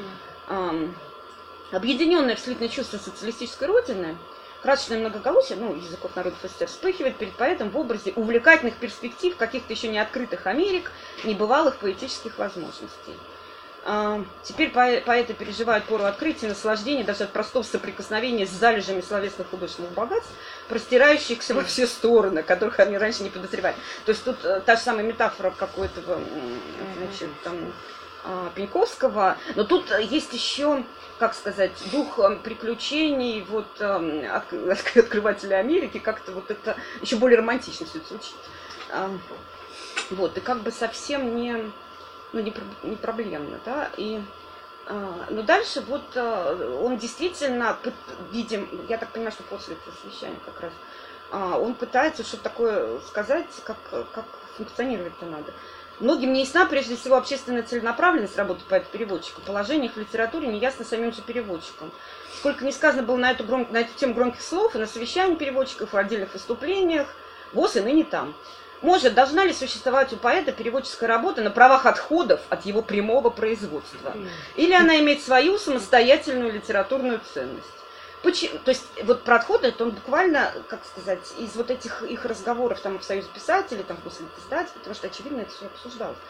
Объединенное вследствие чувство социалистической родины, красочное многоголосие, ну, языков народов СССР, вспыхивает перед поэтом в образе увлекательных перспектив, каких-то еще не открытых Америк, небывалых поэтических возможностей. Теперь поэты переживают пору открытия, наслаждения, даже от простого соприкосновения с залежами словесных художественных богатств, простирающихся во все стороны, которых они раньше не подозревали. То есть тут та же самая метафора, как у этого, значит, там, Пенковского, но тут есть еще, как сказать, дух приключений, вот, открывателя Америки, как-то вот это еще более романтично все это звучит. Вот, и как бы совсем не, ну, не, не проблемно, да, и, но дальше вот он действительно, видим, я так понимаю, что после этого совещания как раз, он пытается что-то такое сказать, как, как функционировать-то надо. Многим не ясна, прежде всего, общественная целенаправленность работы поэта-переводчика, положение их в литературе не ясно самим же переводчикам. Сколько не сказано было на эту, гром... на эту тему громких слов, и на совещании переводчиков, и в отдельных выступлениях, ВОС и ныне там. Может, должна ли существовать у поэта переводческая работа на правах отходов от его прямого производства? Или она имеет свою самостоятельную литературную ценность? Почему? То есть вот про отходы, это он буквально, как сказать, из вот этих их разговоров там в Союзе писателей, там после издателей, потому что очевидно это все обсуждалось.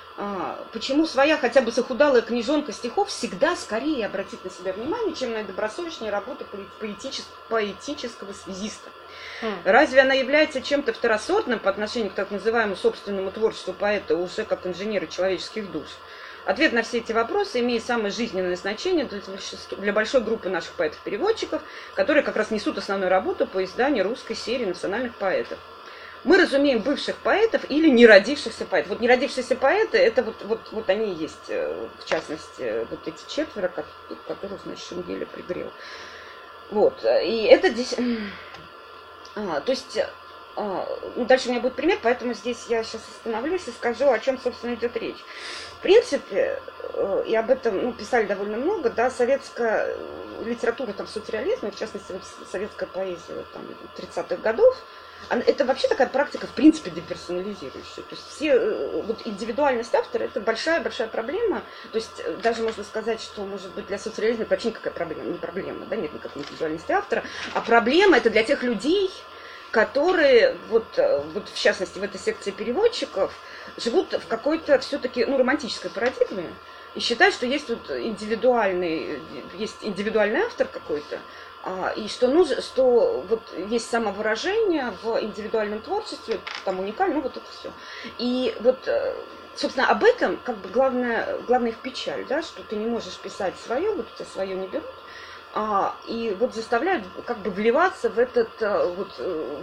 А, почему своя хотя бы захудалая книжонка стихов всегда скорее обратит на себя внимание, чем на добросовестные работы поэтичес- поэтического связиста? Mm. Разве она является чем-то второсортным по отношению к так называемому собственному творчеству поэта уже как инженера человеческих душ? Ответ на все эти вопросы имеет самое жизненное значение для большой группы наших поэтов-переводчиков, которые как раз несут основную работу по изданию русской серии национальных поэтов. Мы разумеем бывших поэтов или неродившихся поэтов. Вот неродившиеся поэты, это вот, вот, вот они и есть, в частности, вот эти четверо, которых, значит, Шенгеля пригрел. Вот, и это здесь... А, то есть, а, ну, дальше у меня будет пример, поэтому здесь я сейчас остановлюсь и скажу, о чем, собственно, идет речь. В принципе, и об этом ну, писали довольно много, да, советская литература, там, соцреализма, в частности, вот, советская поэзия там, тридцатых годов, это вообще такая практика, в принципе, деперсонализирующая. То есть все, вот индивидуальность автора – это большая-большая проблема. То есть даже можно сказать, что, может быть, для соцреализма это вообще никакая проблема, не проблема, да, нет никакой индивидуальности автора, а проблема – это для тех людей, которые, вот, вот в частности, в этой секции переводчиков, живут в какой-то все-таки ну, романтической парадигме и считают, что есть вот индивидуальный, есть индивидуальный автор какой-то, а, и что нужно, что вот есть самовыражение в индивидуальном творчестве, там уникально, ну вот это все. И вот, собственно, об этом как бы главное, главная их печаль, да, что ты не можешь писать свое, вот у тебя свое не берут, а, и вот заставляют как бы вливаться в этот вот,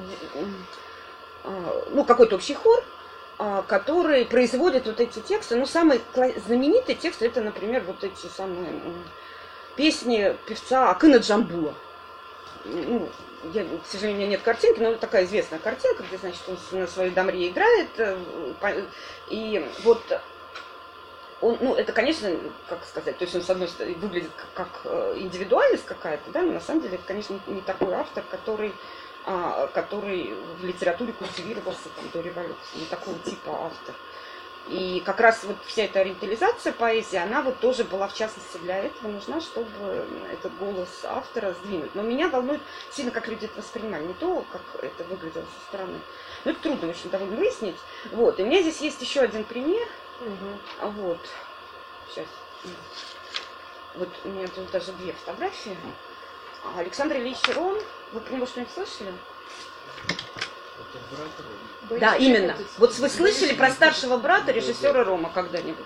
ну, какой-то общий хор, который производит вот эти тексты. Ну, самый знаменитый текст это, например, вот эти самые песни певца Акына Джамбула. Ну, я, к сожалению, у меня нет картинки, но такая известная картинка, где, значит, он на своей дамре играет. И вот он, ну, это, конечно, как сказать, то есть он, с одной стороны, выглядит как, как индивидуальность какая-то, да, но на самом деле это, конечно, не такой автор, который А, который в литературе культивировался там, до революции, не такого типа автор. И как раз вот вся эта ориентализация поэзии, она вот тоже была в частности для этого нужна, чтобы этот голос автора сдвинуть. Но меня волнует сильно, как люди это воспринимали, не то, как это выглядело со стороны. Ну, это трудно очень довольно выяснить. Вот. И у меня здесь есть еще один пример. Угу. Вот. Сейчас. Вот у меня тут даже две фотографии. Александр Ильич Рон. Вы про него что-нибудь слышали? Это брат Рома. Да, именно. Вот вы слышали про старшего брата режиссера Рома когда-нибудь?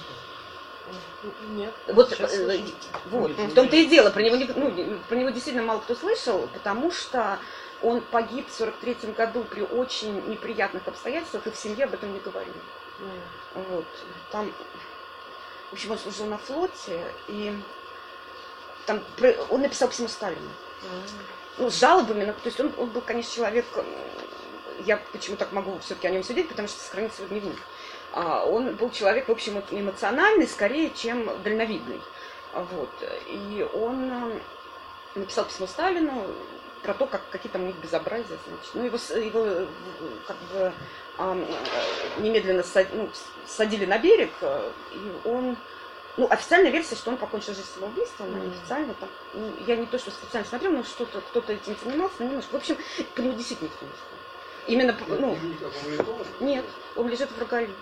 Нет. Вот, э, вот. В том-то и дело. Про него, ну, про него действительно мало кто слышал, потому что он погиб в сорок третьем году при очень неприятных обстоятельствах, и в семье об этом не говорили. Mm. Вот. Там, в общем, он служил на флоте, и там он написал письмо Сталину. Mm. Ну, с жалобами, но, то есть он, он был, конечно, человек, я почему так могу все-таки о нем судить, потому что сохранился его дневник. А, он был человек, в общем, эмоциональный, скорее, чем дальновидный. Вот. И он написал письмо Сталину про то, как, какие там у них безобразия, значит. Ну, его, его как бы немедленно ну, садили на берег, и он... Ну, официальная версия, что он покончил жизнь самоубийством, mm-hmm. неофициально, там, ну, я не то, что специально смотрела, но что-то, кто-то этим занимался, но немножко. В общем, по нему действительно никто не сказал. Именно, ну, нет, он лежит в Рогале.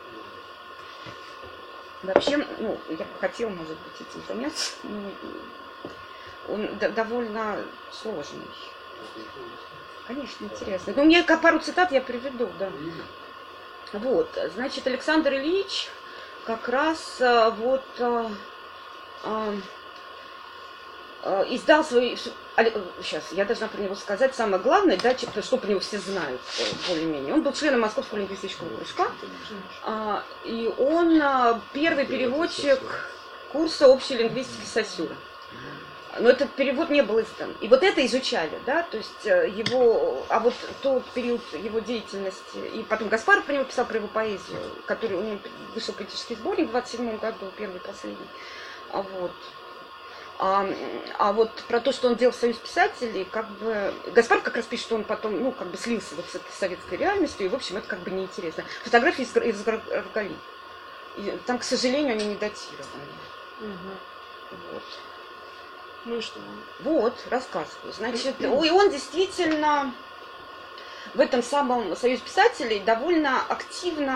Вообще, ну, я бы хотела, может быть, этим заняться, но он д- довольно сложный. Конечно, интересно. Но мне пару цитат я приведу, да. Вот, значит, Александр Ильич как раз вот а, а, а, издал свой... Сейчас, я должна про него сказать самое главное, да, что про него все знают более-менее. Он был членом Московского лингвистического кружка, а, и он а, первый переводчик курса общей лингвистики Сосюра. Но этот перевод не был издан. И вот это изучали, да, то есть его, а вот тот период его деятельности, и потом Гаспаров про него писал, про его поэзию, который у него вышел поэтический сборник в двадцать седьмом году, первый, последний. А вот. А, а вот про то, что он делал в Союз писателей, как бы... Гаспаров как раз пишет, что он потом, ну, как бы слился вот с этой советской реальностью, и, в общем, это как бы неинтересно. Фотографии из, из Рогали. Там, к сожалению, они не датированы. Угу. Вот. Ну и что? Вот, рассказываю. Значит, и он действительно в этом самом Союзе писателей довольно активно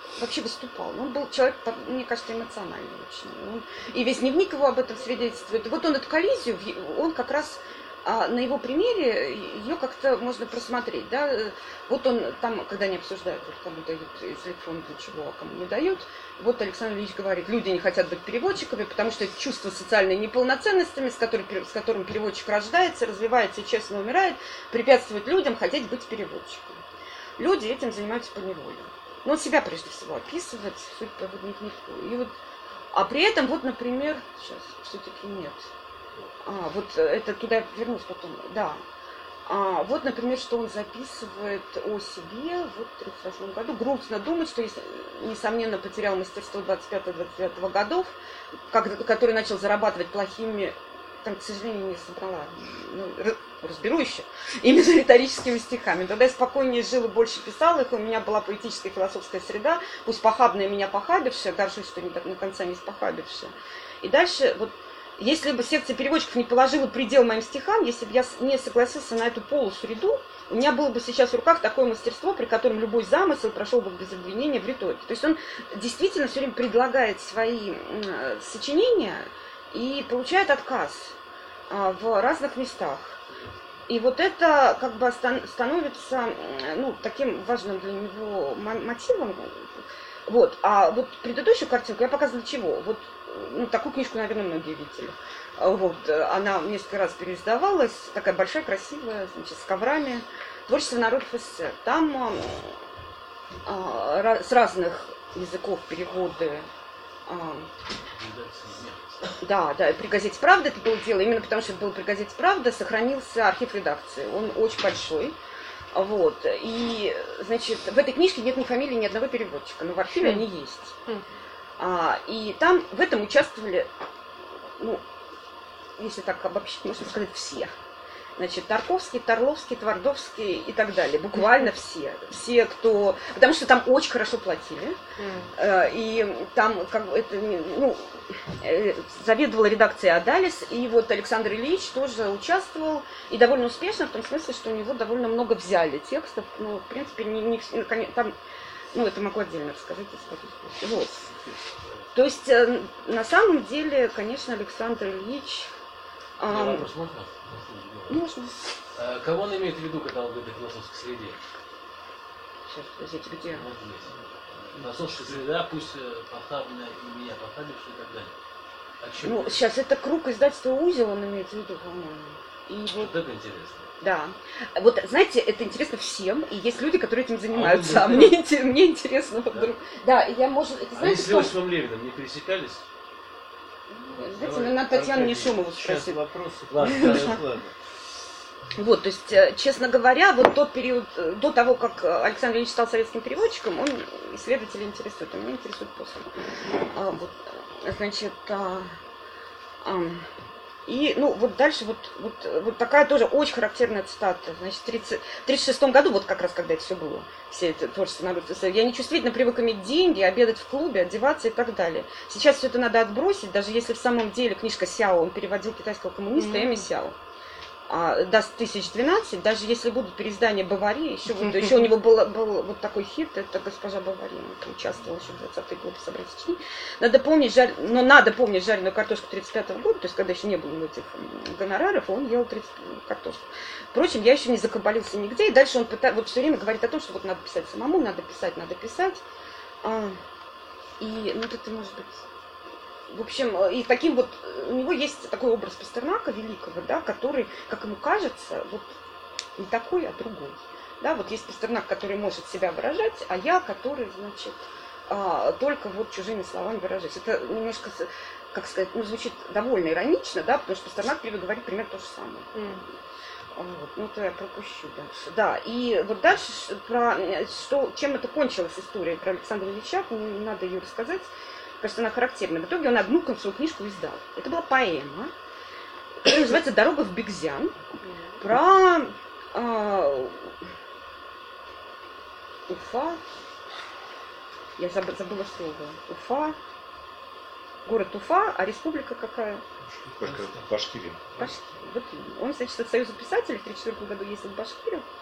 вообще выступал. Он был человек, мне кажется, эмоциональный очень. Он, и весь дневник его об этом свидетельствует. Вот он эту коллизию, он как раз а, на его примере ее как-то можно просмотреть. Да? Вот он там, когда они обсуждают, вот кому дают из электронного чего, а кому не дают, вот Александр Ильич говорит, люди не хотят быть переводчиками, потому что это чувство социальной неполноценности, с которым, с которым переводчик рождается, развивается и честно умирает, препятствует людям хотеть быть переводчиком. Люди этим занимаются поневоле. Но он себя прежде всего описывает, суть проводник никто. И вот, а при этом, вот, например, сейчас все-таки нет. А, вот это туда я вернусь потом, да. А, вот, например, что он записывает о себе вот в тридцать восьмом году. Грустно думать, что, если, несомненно, потерял мастерство двадцать пятого — двадцать девятого годов, как, который начал зарабатывать плохими, там, к сожалению, не собрала, ну, разберу еще, именно риторическими стихами. Тогда я спокойнее жил и больше писал их, у меня была поэтическая и философская среда, пусть похабная меня похабившая, горжусь, что не, на конца не спохабившая. И дальше, вот, если бы секция переводчиков не положила предел моим стихам, если бы я не согласился на эту полусреду, у меня было бы сейчас в руках такое мастерство, при котором любой замысел прошел бы без обвинения в риторике. То есть он действительно все время предлагает свои э, сочинения и получает отказ э, в разных местах. И вот это как бы становится, ну, таким важным для него мотивом. Вот. А вот предыдущую картинку я показывала для чего? Вот, ну, такую книжку, наверное, многие видели. Вот. Она несколько раз переиздавалась, такая большая, красивая, значит, с коврами. Творчество народов СССР. Там а, с разных языков переводы. А, да, да, при газете «Правда» это было дело, именно потому что это было при газете «Правда», сохранился архив редакции. Он очень большой. Вот. И, значит, в этой книжке нет ни фамилии, ни одного переводчика, но в архиве mm. они есть. Mm. А, и там в этом участвовали, ну, если так обобщить, можно сказать, все. Значит, Тарковский, Торловский, Твардовский и так далее. Буквально все. Все, кто... Потому что там очень хорошо платили. Mm. И там, как бы, это, ну, заведовала редакция Адалис. И вот Александр Ильич тоже участвовал. И довольно успешно, в том смысле, что у него довольно много взяли текстов. Ну, в принципе, не, не, там... Ну, это могу отдельно рассказать. Вот. То есть, на самом деле, конечно, Александр Ильич... А, вопрос можно? Можно. А, кого он имеет в виду, когда он говорит о философской среде? Сейчас, подождите, где? Вот здесь. Философская среда, пусть похабная и меня похабившая и так далее. А ну, это? Сейчас это круг издательства «Узел» он имеет в виду, по-моему. И вот... вот это интересно. Да. Вот, знаете, это интересно всем, и есть люди, которые этим занимаются. А, а мне, мне интересно. Да, вдруг... да я, может... Это, знаете, а если с Иосифом Левиным не пересекались? Знаете, ну, надо Татьяну Нешумову спросить. Вопросы. Ладно, ладно. Вот, то есть, честно говоря, вот тот период, до того, как Александр Ильич стал советским переводчиком, он исследователей интересует, а меня интересует после. А, вот, значит, а, а, и, ну, вот дальше вот, вот, вот такая тоже очень характерная цитата. Значит, в тридцать шестом году, вот как раз когда это все было, все это творчество народа, я нечувствительно привык иметь деньги, обедать в клубе, одеваться и так далее. Сейчас все это надо отбросить, даже если в самом деле книжка Сяо, он переводил китайского коммуниста mm-hmm. Эми Сяо. А, даст тысяч двенадцать, даже если будут переиздания Бавари, еще, вот, еще у него был, был вот такой хит, это «Госпожа Бавари», он участвовал еще в двадцатые годы в собрать сочинений. Надо помнить, жар... но надо помнить жареную картошку тридцать пятого года, то есть когда еще не было этих гонораров, он ел тридцать картошку. Впрочем, я еще не закабалился нигде, и дальше он пытается, вот все время говорит о том, что вот надо писать самому, надо писать, надо писать. А, и, ну, это может быть... В общем, и таким вот, у него есть такой образ Пастернака великого, да, который, как ему кажется, вот не такой, а другой. Да, вот есть Пастернак, который может себя выражать, а я, который, значит, а, только вот чужими словами выражать. Это немножко, как сказать, ну, звучит довольно иронично, да, потому что Пастернак привык говорить примерно то же самое. Mm. Вот, ну, то я пропущу дальше. Да, и вот дальше, про, что, чем это кончилась история про Александра Ильича, не надо ее рассказать. Кажется, она характерна. В итоге он одну свою книжку издал. Это была поэма, которая называется «Дорога в Бигзян», про э, Уфа. Я забыла, забыла слово. Уфа. Город Уфа, а республика какая? Башкирия. Башкирия. Вот он, значит, от Союза писателей в тысяча девятьсот тридцать четвёртом году ездил в Башкирию.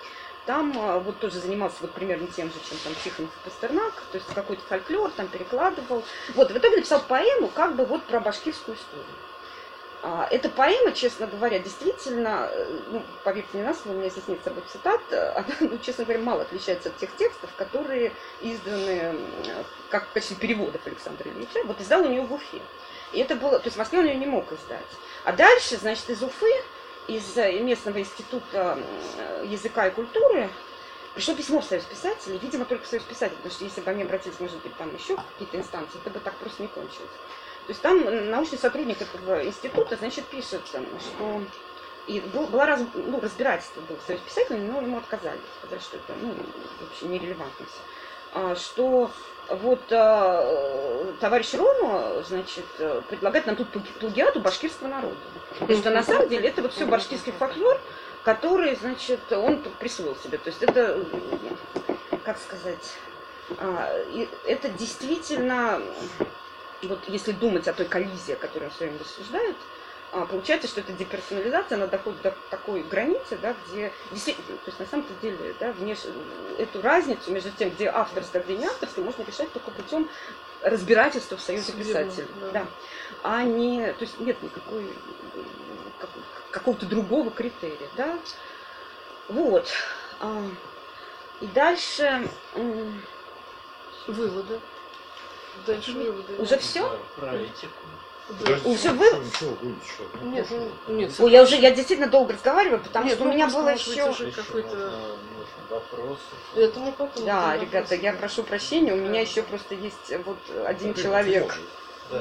там вот тоже занимался вот примерно тем же, чем там Тихонов и Пастернак, то есть какой-то фольклор там перекладывал. Вот, в итоге написал поэму как бы вот про башкирскую историю. Эта поэма, честно говоря, действительно, ну, поверьте мне на слово, у меня здесь нет с собой цитат, она, ну, честно говоря, мало отличается от тех текстов, которые изданы как в качестве переводов Александра Ильича. Вот издал у нее в Уфе. И это было, то есть в Москве он ее не мог издать. А дальше, значит, из Уфы, из местного института языка и культуры, пришло письмо в Союз писателей, видимо, только в Союз писателей, потому что если бы они обратились, может быть, там еще какие-то инстанции, это бы так просто не кончилось. То есть там научный сотрудник этого института, значит, пишет, что и был, была раз, ну, разбирательство было в Союз писателей, но ему отказали, сказали, что это, ну, вообще нерелевантно все. Что вот а, товарищ Рома, значит, предлагает нам тут плагиат у башкирского народа. Потому что на самом деле это вот все башкирский фольклор, который, значит, он присвоил себе. То есть это, как сказать, а, это действительно... Вот если думать о той коллизии, о которой он все время рассуждает, получается, что эта деперсонализация, она доходит до такой границы, да, где действительно, то есть на самом-то деле, да, внеш... эту разницу между тем, где авторство, где не авторство, можно решать только путем разбирательства в Союзе писателей. Да. Да. А не, то есть нет никакой как, какого-то другого критерия. Да? Вот. И дальше... Выводы. Дальше выводы. Уже все? Про этику. Да. Уже вы? Нет, нет. Ой, я уже, я действительно долго разговариваю, потому нет, что у меня было еще... какой-то вопрос. Это мы потом. Да, это ребята, вопрос. я прошу прощения, у меня еще просто есть вот один человек. Да.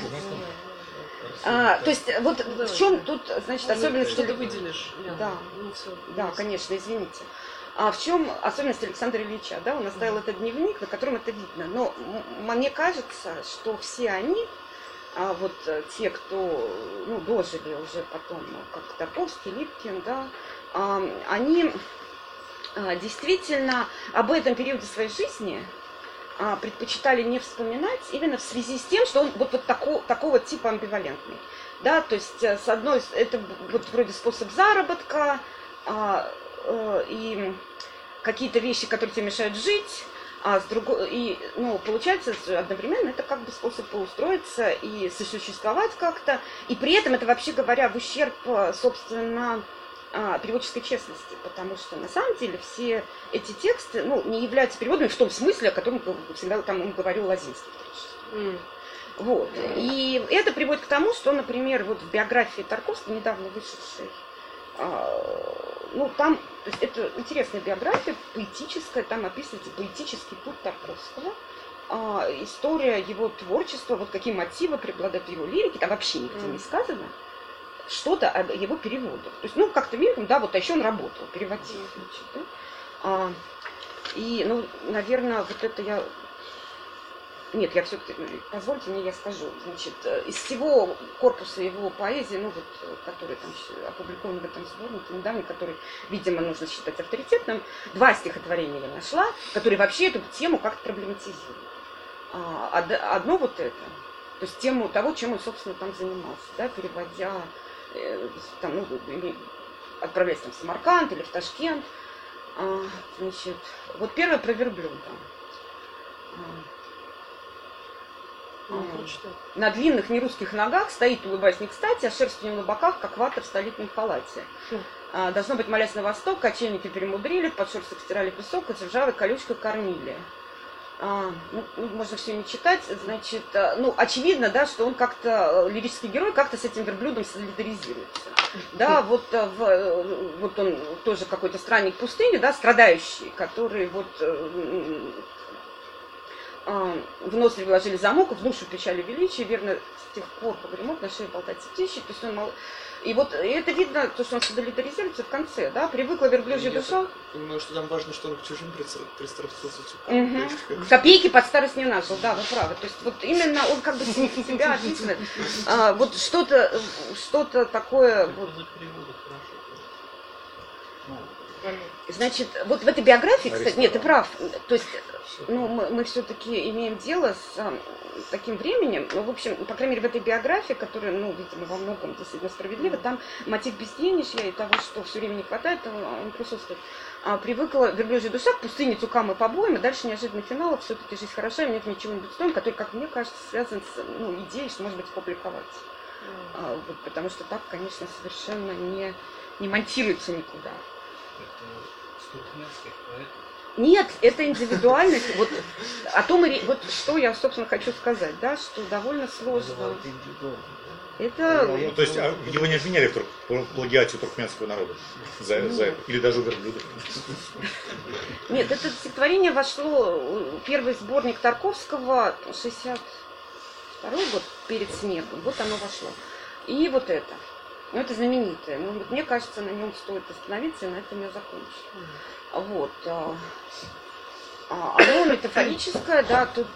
А, то есть вот Давай, в чем да. тут, значит, Ну, особенность... что ты выделишь? Яна? Да. Ну, всё, Да, есть. конечно, извините. А в чем особенность Александра Ильича? Да, он оставил этот дневник, на котором это видно. Но мне кажется, что все они, а вот те, кто ну, дожили уже потом, как Тарковский, Липкин, да, а, они а, действительно об этом периоде своей жизни а, предпочитали не вспоминать именно в связи с тем, что он вот, вот тако, такого типа амбивалентный. Да, то есть, с одной, это вот вроде способ заработка, а, и какие-то вещи, которые тебе мешают жить, а с другой, и, ну, получается, одновременно это как бы способ устроиться и сосуществовать как-то, и при этом это, вообще говоря, в ущерб, собственно, переводческой честности, потому что на самом деле все эти тексты, ну, не являются переводами в том смысле, о котором всегда там он говорил Лозинский. Mm. Вот. И это приводит к тому, что, например, вот в биографии Тарковского, недавно вышедшей, ну, там, то есть это интересная биография, поэтическая, там описывается поэтический путь Тарковского, а, история его творчества, вот какие мотивы преобладают в его лирике, там вообще нигде не сказано что-то о его переводах. То есть, ну, как-то мельком, да, вот, а еще он работал, переводил, значит, да? А, и, ну, наверное, вот это я... Нет, я все-таки, позвольте мне, я скажу. Значит, из всего корпуса его поэзии, ну вот, который там опубликован в этом сборнике, недавно, который, видимо, нужно считать авторитетным, два стихотворения я нашла, которые вообще эту тему как-то проблематизируют. Одно вот это, то есть тему того, чем он, собственно, там занимался, да, переводя, там, ну, отправляясь там в Самарканд или в Ташкент. Значит, вот первое про верблюда. Ну, на длинных нерусских ногах стоит, улыбаясь не кстати, а шерстью не на боках, как вата в столетнем халате. А, должно быть, молясь на восток, кочевники перемудрили, под шерсток стирали песок, и ржавой колючкой кормили. А, ну, можно все не читать, значит, ну, очевидно, да, что он как-то, лирический герой, как-то с этим верблюдом солидаризируется. Да, вот, в, вот он тоже какой-то странник пустыни, да, страдающий, который вот... в нос вложили замок, в душу печали величия, верно, с тех пор, как ремонт на шее болтается птичий, то есть он мол... И вот и это видно, то, что он солидаризируется в конце, да, привыкла верблюжья душа. Я понимаю, что там важно, что он к чужим пристрастился. Угу. Копейки под старость не нажил, да, вы правы. То есть вот именно он как бы себя описывает. А, вот что-то, что-то такое... Вот... Значит, вот в этой биографии, кстати, нет, ты прав. То есть, ну, мы, мы все-таки имеем дело с а, таким временем. Ну, в общем, по крайней мере, в этой биографии, которая, ну, видимо, во многом действительно справедлива, там мотив безденежья и того, что все время не хватает, он присутствует. А, привыкла верблюжья душа к пустыне, тюкам и побоям, и дальше неожиданный финал, все-таки жизнь хороша, и нет ничего-нибудь стоим, который, как мне кажется, связан с ну, идеей, что, может быть, опубликовать. Mm. А, вот, потому что так, конечно, совершенно не, не монтируется никуда. Это стуркменских поэтов? Нет, это индивидуальность. Вот о том и вот что я, собственно, хочу сказать, да, что довольно сложно. Это... Ну, то есть а его не обвиняли в, в плагиате туркменского народа? За, ну, за это? Или даже у верблюдов? Нет, это стихотворение вошло, первый сборник Тарковского, шестьдесят второй год перед смертью, вот оно вошло. И вот это. Ну, это знаменитое. Ну, мне кажется, на нем стоит остановиться, и на этом я закончу. Вот. Оно метафорическое, да, тут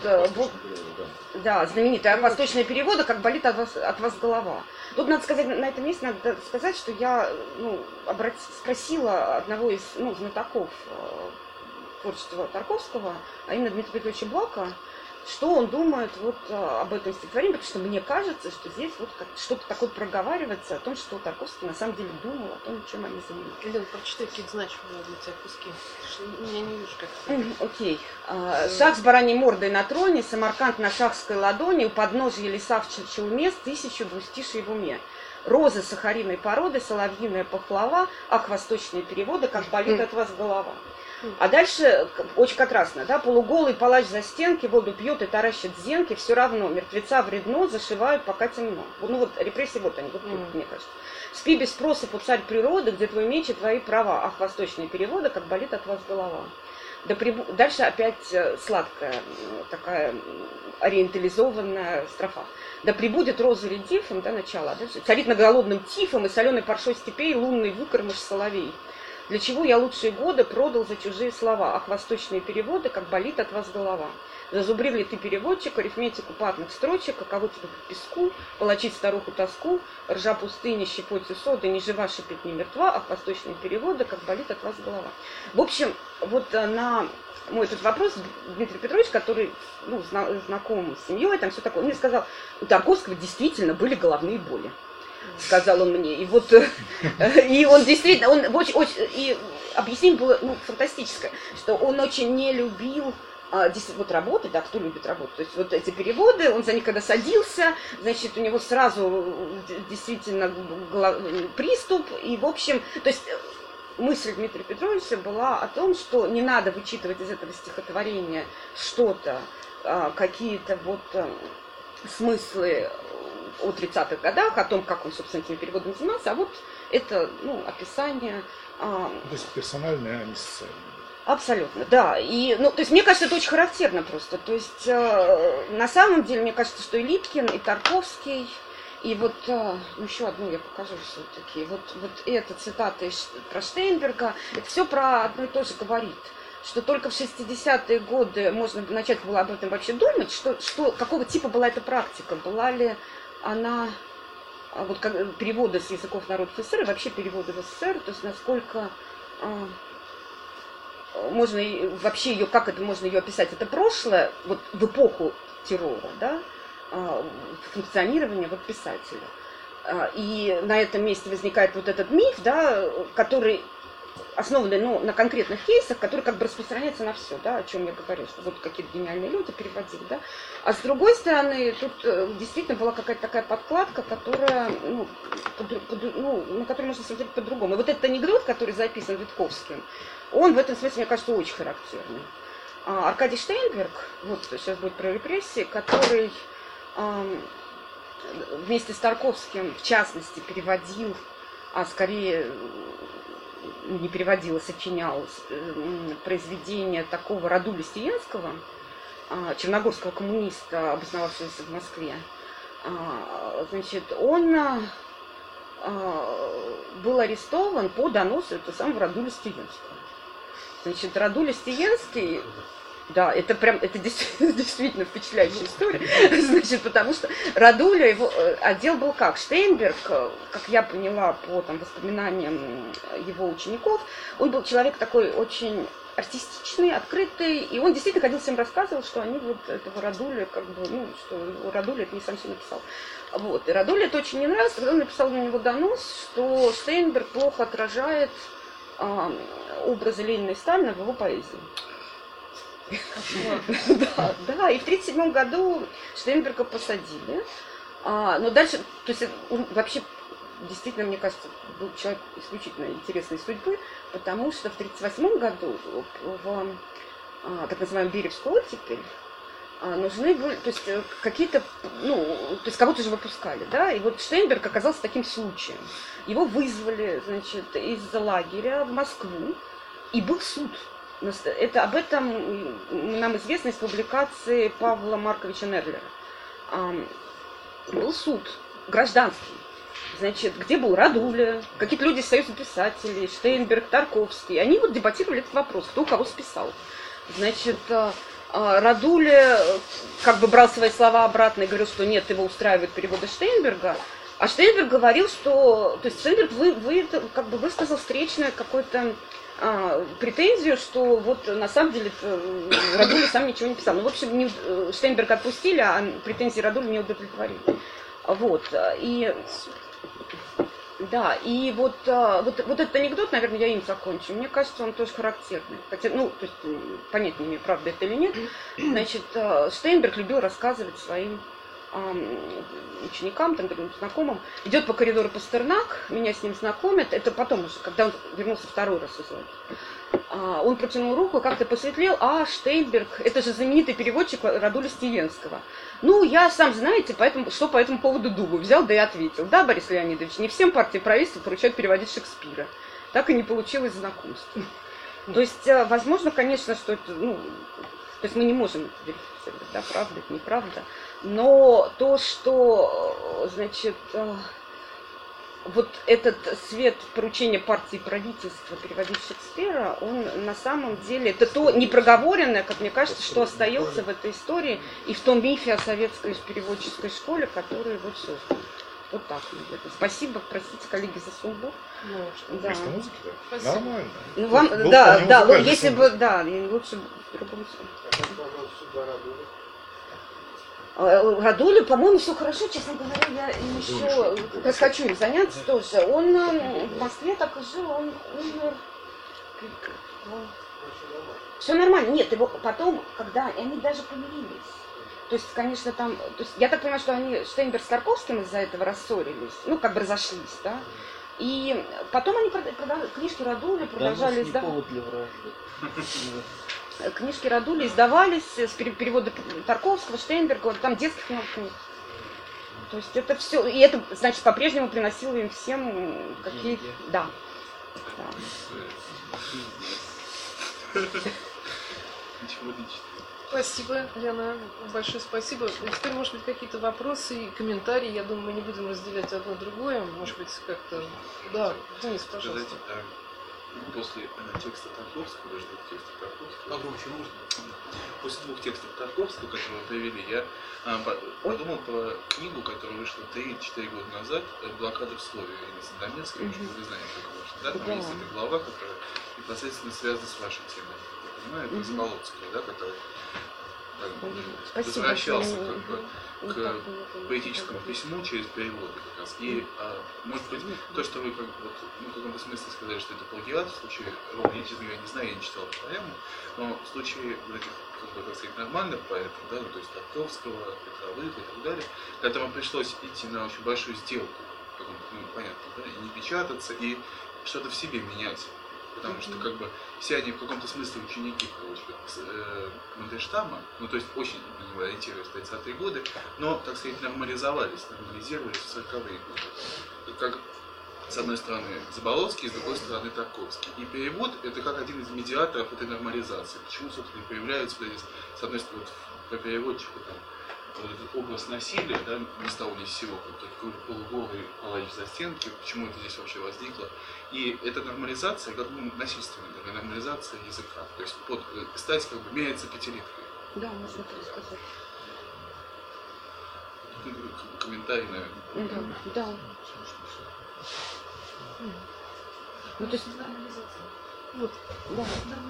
да, знаменитое восточное переводы, как болит от вас, от вас голова. Тут надо сказать, на этом месте надо сказать, что я ну, обрати, спросила одного из ну, знатоков творчества Тарковского, а именно Дмитрия Петровича Блака, что он думает вот об этом стихотворении, потому что мне кажется, что здесь вот что-то такое проговаривается о том, что Тарковский на самом деле думал о том, чем они занимались. Лен, прочитай какие-то значимые для тебя куски. Я не вижу, как это. Mm, окей. Okay. Шах с бараньей мордой на троне, Самарканд на шахской ладони, у подножья леса в челме, тысячу двустишей в уме. Розы сахариной породы, соловьиная пахлава, ах, восточные переводы, как болит от вас голова. А дальше очень контрастно, да, полуголый палач за стенки, воду пьет и таращит зенки, все равно мертвеца вредно, зашивают, пока темно. Ну вот репрессии, вот они, вот тут, mm. мне кажется. Спи без спроса, по царь природы, где твой меч и твои права, ах, восточные переводы, как болит от вас голова. Да прибу... Дальше опять сладкая, такая ориентализованная строфа. Да прибудет роза редифом, да, начало, дальше. Царит на голодным тифом и соленой паршой степей лунный выкормыш соловей. Для чего я лучшие годы продал за чужие слова, ах, восточные переводы, как болит от вас голова. Зазубрил ли ты, переводчик, арифметику парных строчек, каково тебе по песку, полочить старуху тоску, ржа пустыни, щепотью соды, ни жива, шипит, ни мертва, ах, восточные переводы, как болит от вас голова. В общем, вот на мой этот вопрос Дмитрий Петрович, который ну, знаком с семьей, там все такое, он мне сказал, у Тарковского действительно были головные боли. Сказал он мне. И вот и он действительно, он очень, очень и объяснение было ну, фантастическое, что он очень не любил а, вот работать, да, кто любит работать. То есть вот эти переводы, он за них когда садился, значит, у него сразу действительно приступ, и в общем, то есть мысль Дмитрия Петровича была о том, что не надо вычитывать из этого стихотворения что-то, а, какие-то вот а, смыслы о тридцатых годах, о том, как он, собственно, этими переводами занимался, а вот это, ну, описание... А... То есть персональное, а не социальное. Абсолютно, да. И, ну, то есть, мне кажется, это очень характерно просто. То есть, э, на самом деле, мне кажется, что и Липкин, и Тарковский, и вот, э, ну, еще одну я покажу все-таки. Вот, вот эта цитата из, про Штейнберга, это все про одно и то же говорит. Что только в шестидесятые годы можно начать было об этом вообще думать, что, что, какого типа была эта практика, была ли она, вот как, переводы с языков народов СССР, и вообще переводы в СССР, то есть насколько а, можно вообще ее, как это можно ее описать, это прошлое, вот в эпоху террора, да, а, функционирования вот писателя. А, и на этом месте возникает вот этот миф, да, который основанный ну, на конкретных кейсах, которые как бы распространяются на все, да, о чем я говорю, что вот какие-то гениальные люди переводили, да. А с другой стороны, тут действительно была какая-то такая подкладка, которая, ну, под, под, ну, на которую можно смотреть по-другому. И вот этот анекдот, который записан Витковским, он в этом смысле, мне кажется, очень характерный. А Аркадий Штейнберг, вот сейчас будет про репрессии, который а, вместе с Тарковским, в частности, переводил, а скорее... не переводила, сочиняла произведение такого Радуля Стиенского, черногорского коммуниста, обосновавшегося в Москве. Значит, он был арестован по доносу этого самого Радуля Стиенского. Значит, Радуля Стиенский, Да, это прям, это действительно, действительно впечатляющая история, значит, потому что Радуля, его отдел был как? Штейнберг, как я поняла по там, воспоминаниям его учеников, он был человек такой очень артистичный, открытый, и он действительно ходил всем рассказывал, что они вот этого Радуля, как бы, ну, что Радуля это не сам себе написал. Вот, и Радуле это очень не нравилось, когда он написал на него донос, что Штейнберг плохо отражает а, образы Ленина и Сталина в его поэзии. Да, да, и в тридцать седьмом году Штейнберга посадили. А, но дальше, то есть он вообще, действительно, мне кажется, был человек исключительно интересной судьбы, потому что в тридцать восьмом году в а, так называемом Беревскую оттепель нужны были, то есть какие-то, ну, то есть кого-то же выпускали, да, и вот Штейнберг оказался таким случаем. Его вызвали, значит, из лагеря в Москву, и был суд. Это, об этом нам известно из публикации Павла Марковича Нерлера. Был суд гражданский, значит, где был Радуля, какие-то люди из Союза писателей, Штейнберг, Тарковский. Они вот дебатировали этот вопрос, кто у кого списал. Значит, Радуля как бы брал свои слова обратно и говорил, что нет, его устраивает переводы Штейнберга. А Штейнберг говорил, что... То есть Штейнберг вы, вы, как бы высказал встречное какое-то... А, претензию, что вот на самом деле Радуля сам ничего не писал. Ну, в общем, не, Штейнберга отпустили, а претензии Радуля не удовлетворили. Вот. И, да, и вот, вот, вот этот анекдот, наверное, я им закончу. Мне кажется, он тоже характерный. Хотя, ну, то есть, понять не имею, правда это или нет. Значит, Штейнберг любил рассказывать своим ученикам, там, знакомым, идет по коридору Пастернак, меня с ним знакомят, это потом уже, когда он вернулся второй раз из лагеря. Он протянул руку, как-то посветлел, а Штейнберг, это же знаменитый переводчик Радуля Стиенского. Ну, я сам, знаете, поэтому, что по этому поводу думаю, взял, да и ответил. Да, Борис Леонидович, не всем партии правительства поручают переводить Шекспира. Так и не получилось знакомства. То есть, возможно, конечно, что это, ну, то есть мы не можем верифицировать, да, правда, это неправда. Но то, что, значит, вот этот свет поручения партии и правительства переводить Шекспира, он на самом деле, это то непроговоренное, как мне кажется, что остается в этой истории и в том мифе о советской переводческой школе, который его создал. Вот так, наверное. Спасибо, простите, коллеги, за сумбур. Ну, да. музыки, да. Спасибо. Нормально. Ну, вам, Был да, да, музыкальный если сумбур. бы, да, лучше другому. Радуля, по-моему, все хорошо, честно говоря, я еще как раз хочу им заняться тоже. Он в Москве так и жил, он умер. Все нормально. Нет, его потом, когда они даже помирились. То есть, конечно, там, то есть, я так понимаю, что они Штейнберг с Тарковским из-за этого рассорились, ну, как бы разошлись, да. И потом они продолжали, книжки Радуля продолжали издавать. Книжки Радуля издавались с перевода Тарковского, Штейнберга, там детских много книг. То есть это все, и это, значит, по-прежнему приносило им всем какие... Да. Да. Спасибо, Лена, большое спасибо. Теперь, может быть, какие-то вопросы и комментарии. Я думаю, мы не будем разделять одно другое. Может быть, как-то... Да, Денис, пожалуйста. После э, текста Тарковского, даже двух текстов Тарковского, а громче можно? После двух текстов Тарковского, которые вы привели, я а, подумал про книгу, которая вышла три-четыре года назад, «Блокада в слове» Ирины Сандомирской, может быть, вы знаете, как ваша, да? Там есть эта глава, которая непосредственно связана с вашей темой. Я понимаю, это Заболоцкая, да, которая как бы, возвращался как бы к поэтическому письму через переводы как раз. И, а, может быть, то, что вы как бы, вот, ну, в каком-то смысле сказали, что это плагиат, в случае, я, честно говоря, не знаю, я не читал эту поэму, но в случае вот этих, как бы, так сказать, нормальных поэтов, да, ну, то есть Тарковского, Петра Лыка и так далее, которым пришлось идти на очень большую сделку, ну, понятно, да, и не печататься, и что-то в себе менять. Потому что как бы все они в каком-то смысле ученики, короче, э, Мандельштама, ну то есть очень на него ориентируясь в тридцатые годы, но, так сказать, нормализовались, нормализировались в сороковые годы. И как с одной стороны Заболоцкий, с другой стороны Тарковский. И перевод это как один из медиаторов этой нормализации. Почему, собственно, появляются, с одной стороны, вот, по переводчику там, вот этот образ насилия, да, ни с того ни с сего, как такой полуголый палач за стенки, почему это здесь вообще возникло. И эта нормализация, как бы насильственная такая нормализация языка. То есть под, стать как бы меняется пятилеткой. Да, можно так сказать. Комментарий, наверное. Да, да. Ну, то есть... Вот. Да.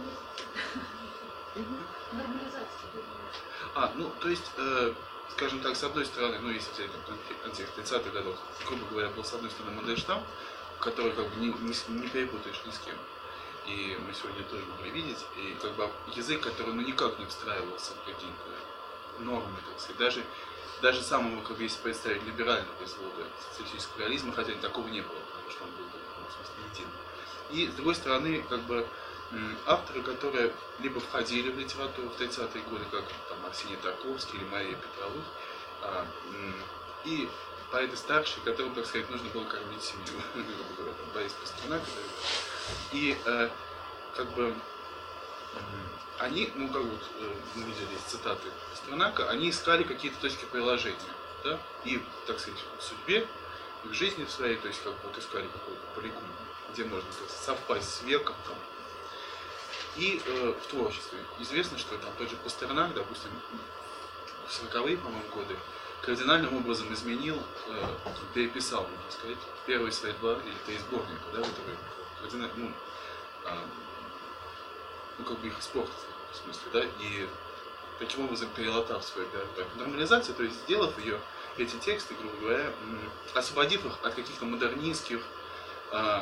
А, ну, то есть, э, скажем так, с одной стороны, ну, если взять там, контекст тридцатых годов, грубо говоря, был с одной стороны Мандельштам, который как бы не, не, не перепутаешь ни с кем. И мы сегодня тоже могли видеть, и как бы язык, который ну никак не встраивался в какие-то нормы, так сказать. Даже, даже самого, как если представить, либерального извода социалистического реализма, хотя такого не было, потому что он был в смысле един. И с другой стороны, как бы авторы, которые либо входили в литературу в тридцатые годы, как там Арсений Тарковский или Мария Петровых, а, и поэты старшие, которым, так сказать, нужно было кормить семью, Борис Пастернак. И э, как бы они, ну как вот мы видели из цитаты Пастернака, они искали какие-то точки приложения, да, и, так сказать, в судьбе, и в жизни в своей, то есть как бы вот искали какой-то полигон, где можно, так сказать, совпасть с веком там. И э, в творчестве известно, что там тот же Пастернак, допустим, в сороковые, по-моему, годы кардинальным образом изменил, э, переписал, можно сказать, первые свои два или три сборника, да, которые кардинально, ну, э, ну, как бы их испортил, в смысле, да, и таким образом перелатав свою биографию. Нормализация, то есть сделав ее, эти тексты, грубо говоря, освободив их от каких-то модернистских э,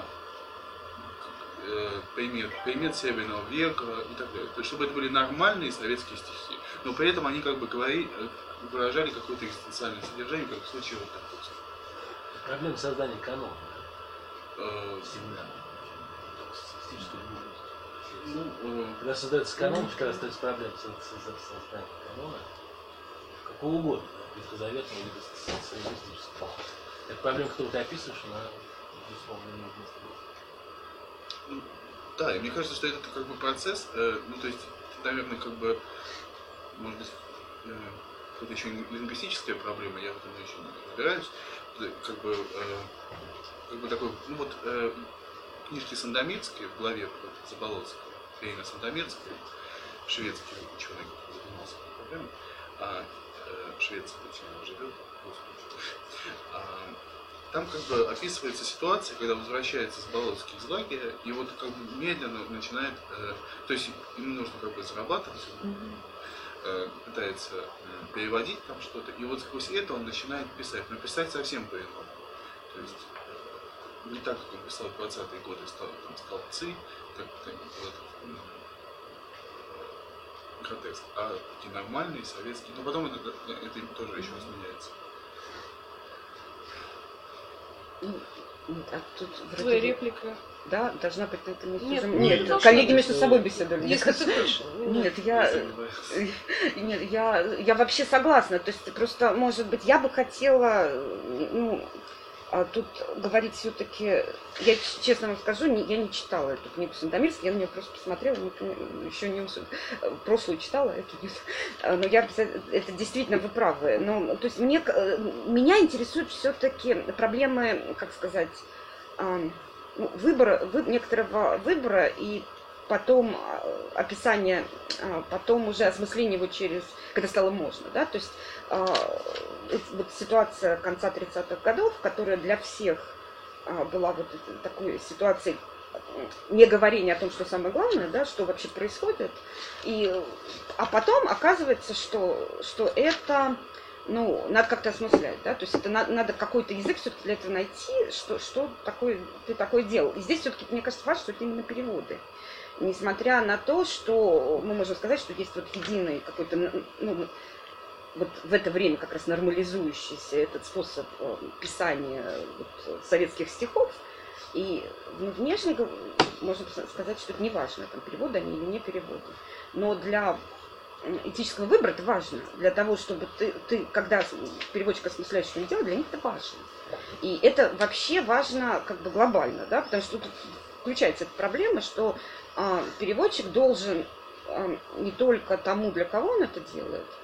примет, примет Серебряного века и так далее. То есть, чтобы это были нормальные советские стихи, но при этом они как бы говорили, выражали какое-то экзистенциальное содержание, как в случае вот Тарковского. Проблема создания канона. Э, Всегда. Стилистическую ну, э, Когда создается канон, как раз остается проблема создания канона, какого угодно, ветхозаветного или социалистического. Это проблема, которую ты описываешь, она, безусловно, не нужна. Да, и мне кажется, что это как бы процесс, э, ну то есть, наверное, как бы, может быть, э, какая-то еще лингвистическая проблема, я в этом еще не разбираюсь, как бы, э, как бы такой, ну вот, э, книжки Сандомирской в главе вот, Заболоцкого, Ирина Сандомирская, шведский ученый, который занимался этой проблемой, а э, Швеция, где живет, а, там как бы описывается ситуация, когда возвращается Заболоцкий из лагеря, и вот как бы медленно начинает, э, то есть ему нужно как бы зарабатывать, э, пытается э, переводить там что-то, и вот сквозь это он начинает писать, но писать совсем по-иному. То есть э, не так, как он писал в двадцатые годы, стал там столбцы, как там, вот, э, гротеск, а такие нормальные, советские, но потом это, это тоже еще изменяется. А тут вроде Твоя бы... реплика. Да, должна быть это не Нет, Нет, ну, коллеги что между собой беседовали. Если ты хочешь. Нет, я, нет, я, я вообще согласна. То есть просто, может быть, я бы хотела, ну, а тут говорить все-таки, я честно вам скажу, не, я не читала эту книгу Сандомирской, я на нее просто посмотрела, не, еще не прошлую читала, эту нет. Но я, это действительно вы правы. Но, то есть мне, меня интересуют все-таки проблемы, как сказать, выбора, вы, некоторого выбора и потом описание, потом уже осмысление его через, когда стало можно, да, то есть вот ситуация конца тридцатых годов, которая для всех была вот такой ситуацией не говорения о том, что самое главное, да, что вообще происходит, и, а потом оказывается, что, что это, ну, надо как-то осмыслять, да, то есть это надо, надо какой-то язык все-таки для этого найти, что, что такое, ты такое делал. И здесь все-таки, мне кажется, важно, что это именно переводы. Несмотря на то, что мы можем сказать, что есть вот единый какой-то, ну, вот в это время как раз нормализующийся этот способ писания вот, советских стихов, и ну, внешне можно сказать, что это не важно, там, переводы они или не переводы. Но для этического выбора это важно. Для того, чтобы ты, ты когда переводчик осмысляет, что он делает, для них это важно. И это вообще важно как бы глобально, да, потому что тут включается эта проблема, что а, переводчик должен а, не только тому, для кого он это делает,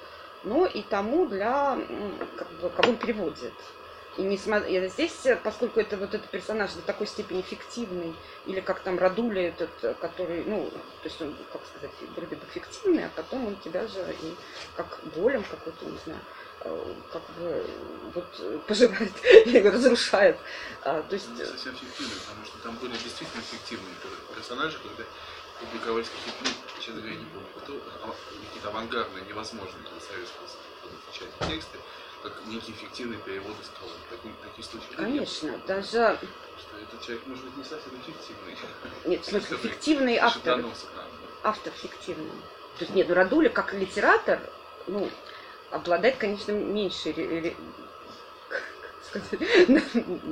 но и тому, для, как бы, кого он переводит. И несмотря здесь, поскольку это вот этот персонаж до такой степени фиктивный, или как там Радуля этот, который, ну, то есть он, как сказать, вроде бы фиктивный, а потом он тебя же и как голем какой-то, не знаю, как бы вот пожирает или разрушает. А, то есть... Не совсем фиктивный, потому что там были действительно фиктивные персонажи, когда публиковались какие-то, ну, честно говоря, не помню, кто, какие-то авангардные, невозможные для советского печати тексты, как некие фиктивные переводы с колонн. Такие, такие случаи. Конечно, нет, даже... Что этот человек может быть не совсем фиктивный. Нет, в смысле, фиктивный автор. Автор фиктивный. То есть, нет, ну Радуля как литератор, ну, обладает, конечно, меньшей... Как сказать...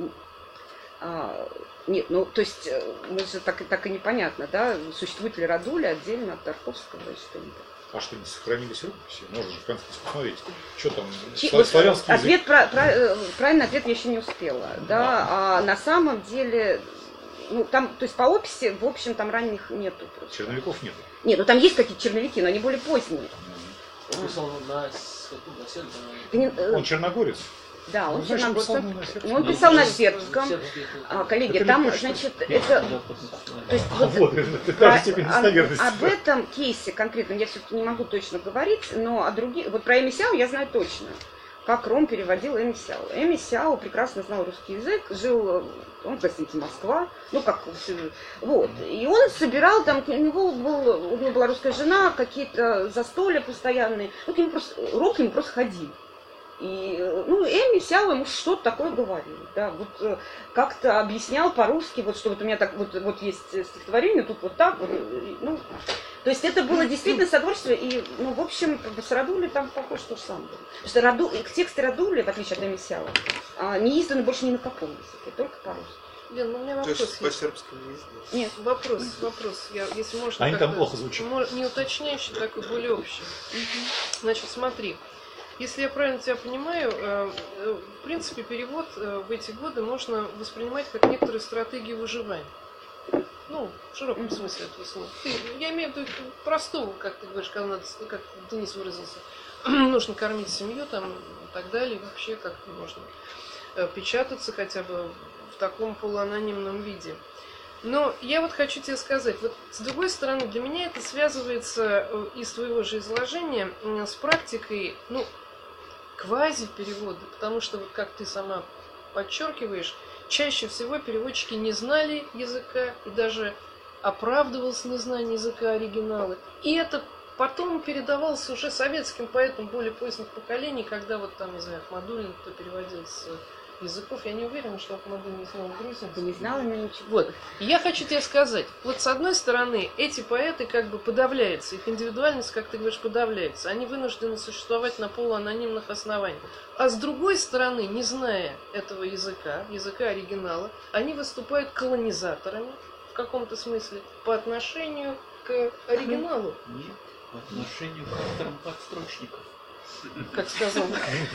а, нет, ну, то есть, мы же так, так и непонятно, да, существует ли Радуля отдельно от Тарковского и что-нибудь. А что, не сохранились рукописи? Можно же в конце посмотреть, что там, Чи, славянский вот, ответ, язык. про, про, правильный ответ я еще не успела, да, а на самом деле, ну, там, то есть по описи, в общем, там ранних нету. Просто. Черновиков нет. Нет, ну там есть какие-то черновики, но они более поздние. Он писал на, на сербском. Он черногорец? Да, он, ну, значит, черногорец. на Он, он писал на сербском. А, коллеги, это там, значит, это... То есть, а вот, вот, про, о, об этом кейсе конкретно я все-таки не могу точно говорить, но о других... Вот про Эми Сяо я знаю точно, как Ром переводил Эми Сяо. Эми Сяо прекрасно знал русский язык, жил... Он, кстати, Москва, ну как, вот. И он собирал там, у него, был, у него была русская жена, какие-то застолья постоянные. Вот ему просто, Ром к нему просто ходил. И, ну, Эми Сяо ему что-то такое говорил, да, вот как-то объяснял по-русски, вот что вот у меня так, вот, вот есть стихотворение, тут вот так, вот, ну, то есть это было действительно сотворчество, и, ну, в общем, с Радулей там похоже то же самое. Потому что Раду, тексты Радули, в отличие от Эми Сяо, не изданы больше ни на каком языке, только по-русски. Лен, ну у меня вопрос То есть есть. по-сербски не ездил? Нет, вопрос, вопрос. Я, если можно, они там плохо звучат. Не уточняющий, такой более общий. Значит, смотри. Если я правильно тебя понимаю, в принципе, перевод в эти годы можно воспринимать как некоторую стратегию выживания. Ну, в широком смысле этого слова. Ты, я имею в виду простого, как ты говоришь, когда надо, как Денис выразился, нужно кормить семью там и так далее, и вообще как можно печататься хотя бы в таком полуанонимном виде. Но я вот хочу тебе сказать, вот с другой стороны, для меня это связывается из твоего же изложения с практикой, ну, квази-перевода, потому что, вот как ты сама подчеркиваешь, чаще всего переводчики не знали языка и даже оправдывалось незнание языка оригинала. И это потом передавалось уже советским поэтам более поздних поколений, когда вот там, не знаю, Ахмадуллин, кто переводил с языков, я не уверена, что Ахмадуллин не знал грузинский. Ты не знала, но ничего. Вот. И я хочу тебе сказать, вот с одной стороны, эти поэты как бы подавляются, их индивидуальность, как ты говоришь, подавляется. Они вынуждены существовать на полуанонимных основаниях. А с другой стороны, не зная этого языка, языка оригинала, они выступают колонизаторами в каком-то смысле по отношению к оригиналу. Нет, по отношению к авторам подстрочников. Как сказал.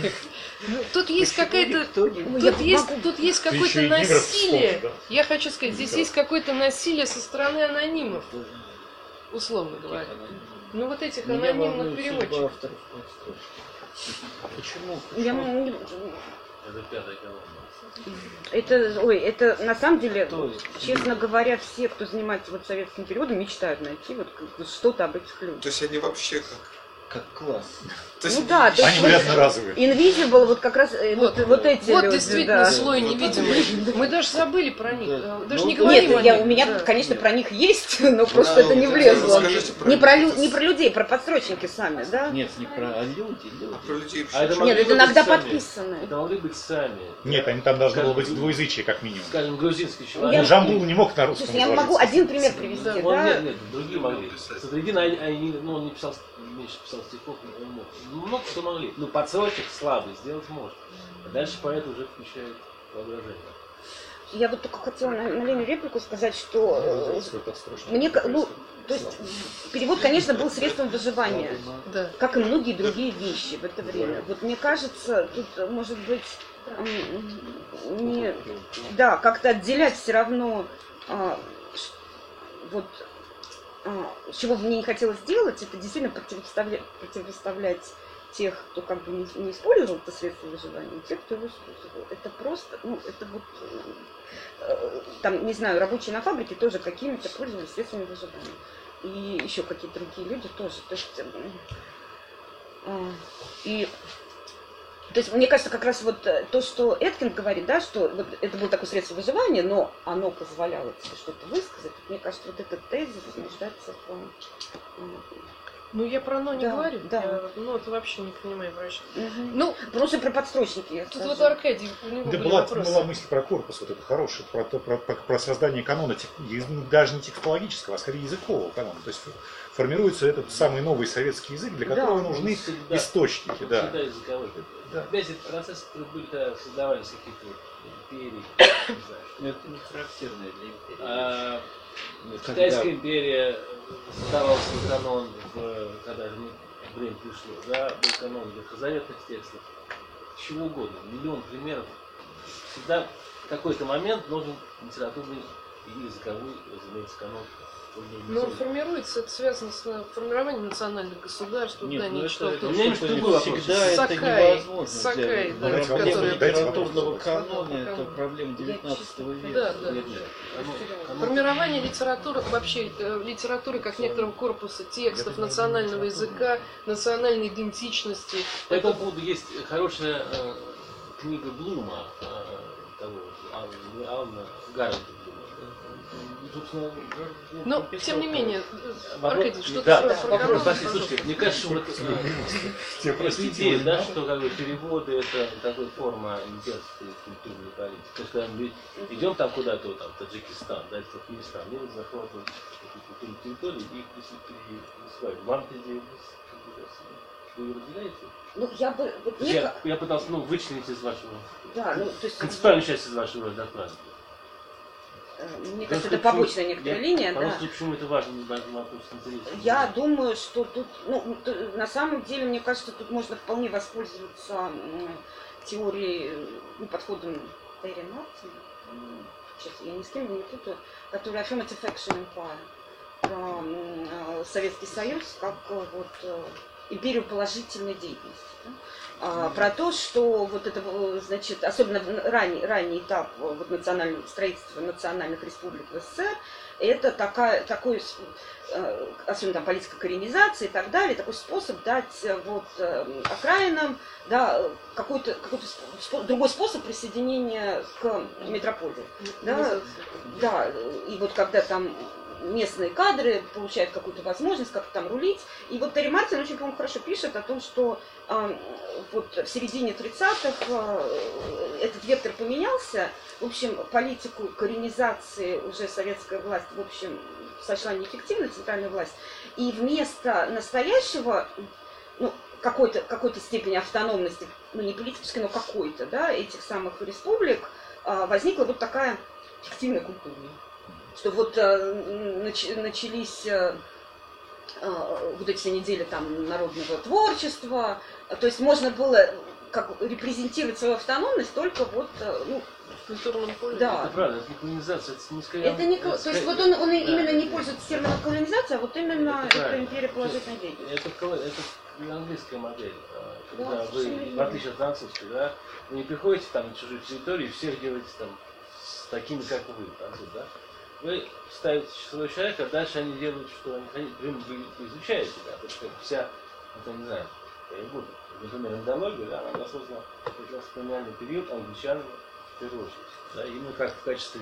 Тут есть какая-то, тут есть, тут есть какое-то насилие. Я хочу сказать, здесь есть какое-то насилие со стороны анонимов, условно говоря. Ну вот этих анонимных переводчиков. Почему? Я, ну, Это пятая колонна. это, ой, это на самом деле, честно говоря, все, кто занимается вот советским переводом, мечтают найти вот что-то об этих людях. То есть они вообще как? Как класс. То есть Ну да, то Они есть были одноразовые. Invisible, вот как раз э, вот, вот эти Вот люди, действительно да. слой невидимый. Мы даже забыли про них. Да. Даже Ну, не говорим Нет, о я, них. у меня, Да. конечно, Нет. про них есть, но просто Да, это не ну, влезло. расскажите про Не них. про, лю- не про людей, про подстрочники сами, да? Нет, не про а люди, люди. А про людей А это вообще? могли Нет, это быть иногда сами. подписаны. Это могли быть сами. Нет, они там должно было быть двуязычие, как минимум. Скажем, грузинский Я- человек. Ну, Жамбул не мог на русском Слушай, я изложиться. могу один пример привести, Да, да? он, нет, нет, другие могли. Садридин, они, они, ну, он не писал, меньше писал стихов, он мог. Ну, много кто могли. Ну, подсрочек слабый сделать может. А дальше поэт уже включает воображение. Я вот только хотела на, на Леню реплику сказать, что э, мне, ка- ну, то есть перевод, конечно, был средством выживания, Да. как и многие другие вещи в это время. Вот мне кажется, тут может быть м, не, да, как-то отделять все равно, а, ш- вот, а, чего бы мне не хотелось сделать, это действительно противоставлять, противоставлять тех, кто как бы не, не использовал это средство выживания, и тех, кто его использовал. Это просто, ну, это вот, э, там, не знаю, рабочие на фабрике тоже какими-то пользовались средствами выживания. И еще какие-то другие люди тоже. То есть, э, и, то есть, мне кажется, как раз вот то, что Эткин говорит, да, что вот это было такое средство выживания, но оно позволяло тебе что-то высказать. Мне кажется, вот этот тезис нуждается в... Ну, я про «но» не Да, говорю. да. Я, ну, это вообще не понимаю врача. Угу. Ну, просто про подстрочники я тут скажу. вот Аркадий, у него Да были была, вопросы. была мысль про корпус, вот это хорошая, про, то- про, про, про создание канона, тех- даже не текстологического, а скорее языкового канона. То есть формируется этот самый новый советский язык, для которого Да. нужны Всегда. источники. Да. Всегда языковой. Да. Опять это процессы, которые были, когда создавались какие-то империи, не знаю, Но это не характерно для империи. А, Ну, Китайская когда- империя создавался канон, в, когда время пришло, да, был канон ветхозаветных текстов, чего угодно, миллион примеров. Всегда в какой-то момент нужен литературный и языковой, разумеется, канон. Ну, формируется, это связано с э, формированием национальных государств. Нет, да, ну нечто это, в том, У меня это немножко другой вопрос. всегда это Сакай, невозможно. Сакай, для- да, проблема который- литературного Дайте канона вопрос. это проблема девятнадцатого века. Да, да. Нет, нет. Оно- оно- Формирование литературы, вообще э, литературы как некоторого корпуса текстов, национального языка, национальной идентичности. По Это этому поводу есть хорошая э, книга Блума, э, того, Алана, Алана Гарольда Блума. И, собственно, Но, написал, тем не э, менее, вопрос- Аркадий, что да, ты да, про вопрос, канон, простите, пожалуйста. слушайте, мне кажется, вот Те, э, простите, идея, вы да, не что как бы, переводы это такая форма имперской культурной политики. То есть, когда мы идем там куда-то, там, в Таджикистан, да, в Туркменистан, мы вот захватываем какие-то культурные территории и их присваиваем. Вам эта идея вы ее разделяете? Ну, я бы... Вот мне Я, ка- я пытался, ну, вычленить из вашего, Да, ну, то есть... концептуальную часть из вашего доклада. э, Мне Потому кажется, что это побочная почему- некоторая я- линия, потому да. что почему это важно, важный вопрос интересный. Я думаю, что тут, ну, т- на самом деле, мне кажется, тут можно вполне воспользоваться м, теорией, ну, подходом Терри Мартина. М, Сейчас я ни с кем не путаю, который Affirmative Action Empire, про м, э, Советский Союз как э, вот э, империю положительной деятельности. Да? А, про то, что вот это, э, значит, особенно в ранний, ранний этап э, вот, национального строительства национальных республик в СССР, это такая, такой, э, особенно там политика коренизации и так далее, такой способ дать э, вот, э, окраинам, да, какой-то, какой-то спо- другой способ присоединения к метрополии. Да, да, и вот когда там местные кадры получают какую-то возможность как-то там рулить. И вот Терри Мартин очень, по-моему, хорошо пишет о том, что э, вот в середине тридцатых э, этот вектор поменялся. В общем, политику коренизации уже советская власть, в общем, сочла неэффективной, центральная власть. И вместо настоящего, ну, какой-то, какой-то степени автономности, ну, не политической, но какой-то, да, этих самых республик, э, возникла вот такая фиктивная культура. Что вот э, нач, начались э, э, вот эти недели там народного творчества, то есть можно было как репрезентировать свою автономность только вот, э, ну, В культурном поле. да. Это правда, это не колонизация, это не скорее... Это не, кол- то есть вот он, он Да. именно не пользуется термином колонизация, а вот именно Это это, правильно. империя положительной деятельности. Это, коло- это и английская модель. а, Когда Да, вы, совершенно верно. в отличие от французской, да, вы не приходите там на чужую территорию и всех делаете там с такими, как вы, француз, да? Вы ставите числовой человека, а дальше они делают, что они хотят. Вы, вы изучаете, да, потому что вся, это не знаю, я не буду, например, индология, да, она была создана как раз в колониальный период англичанами в первую очередь, да, именно как в качестве...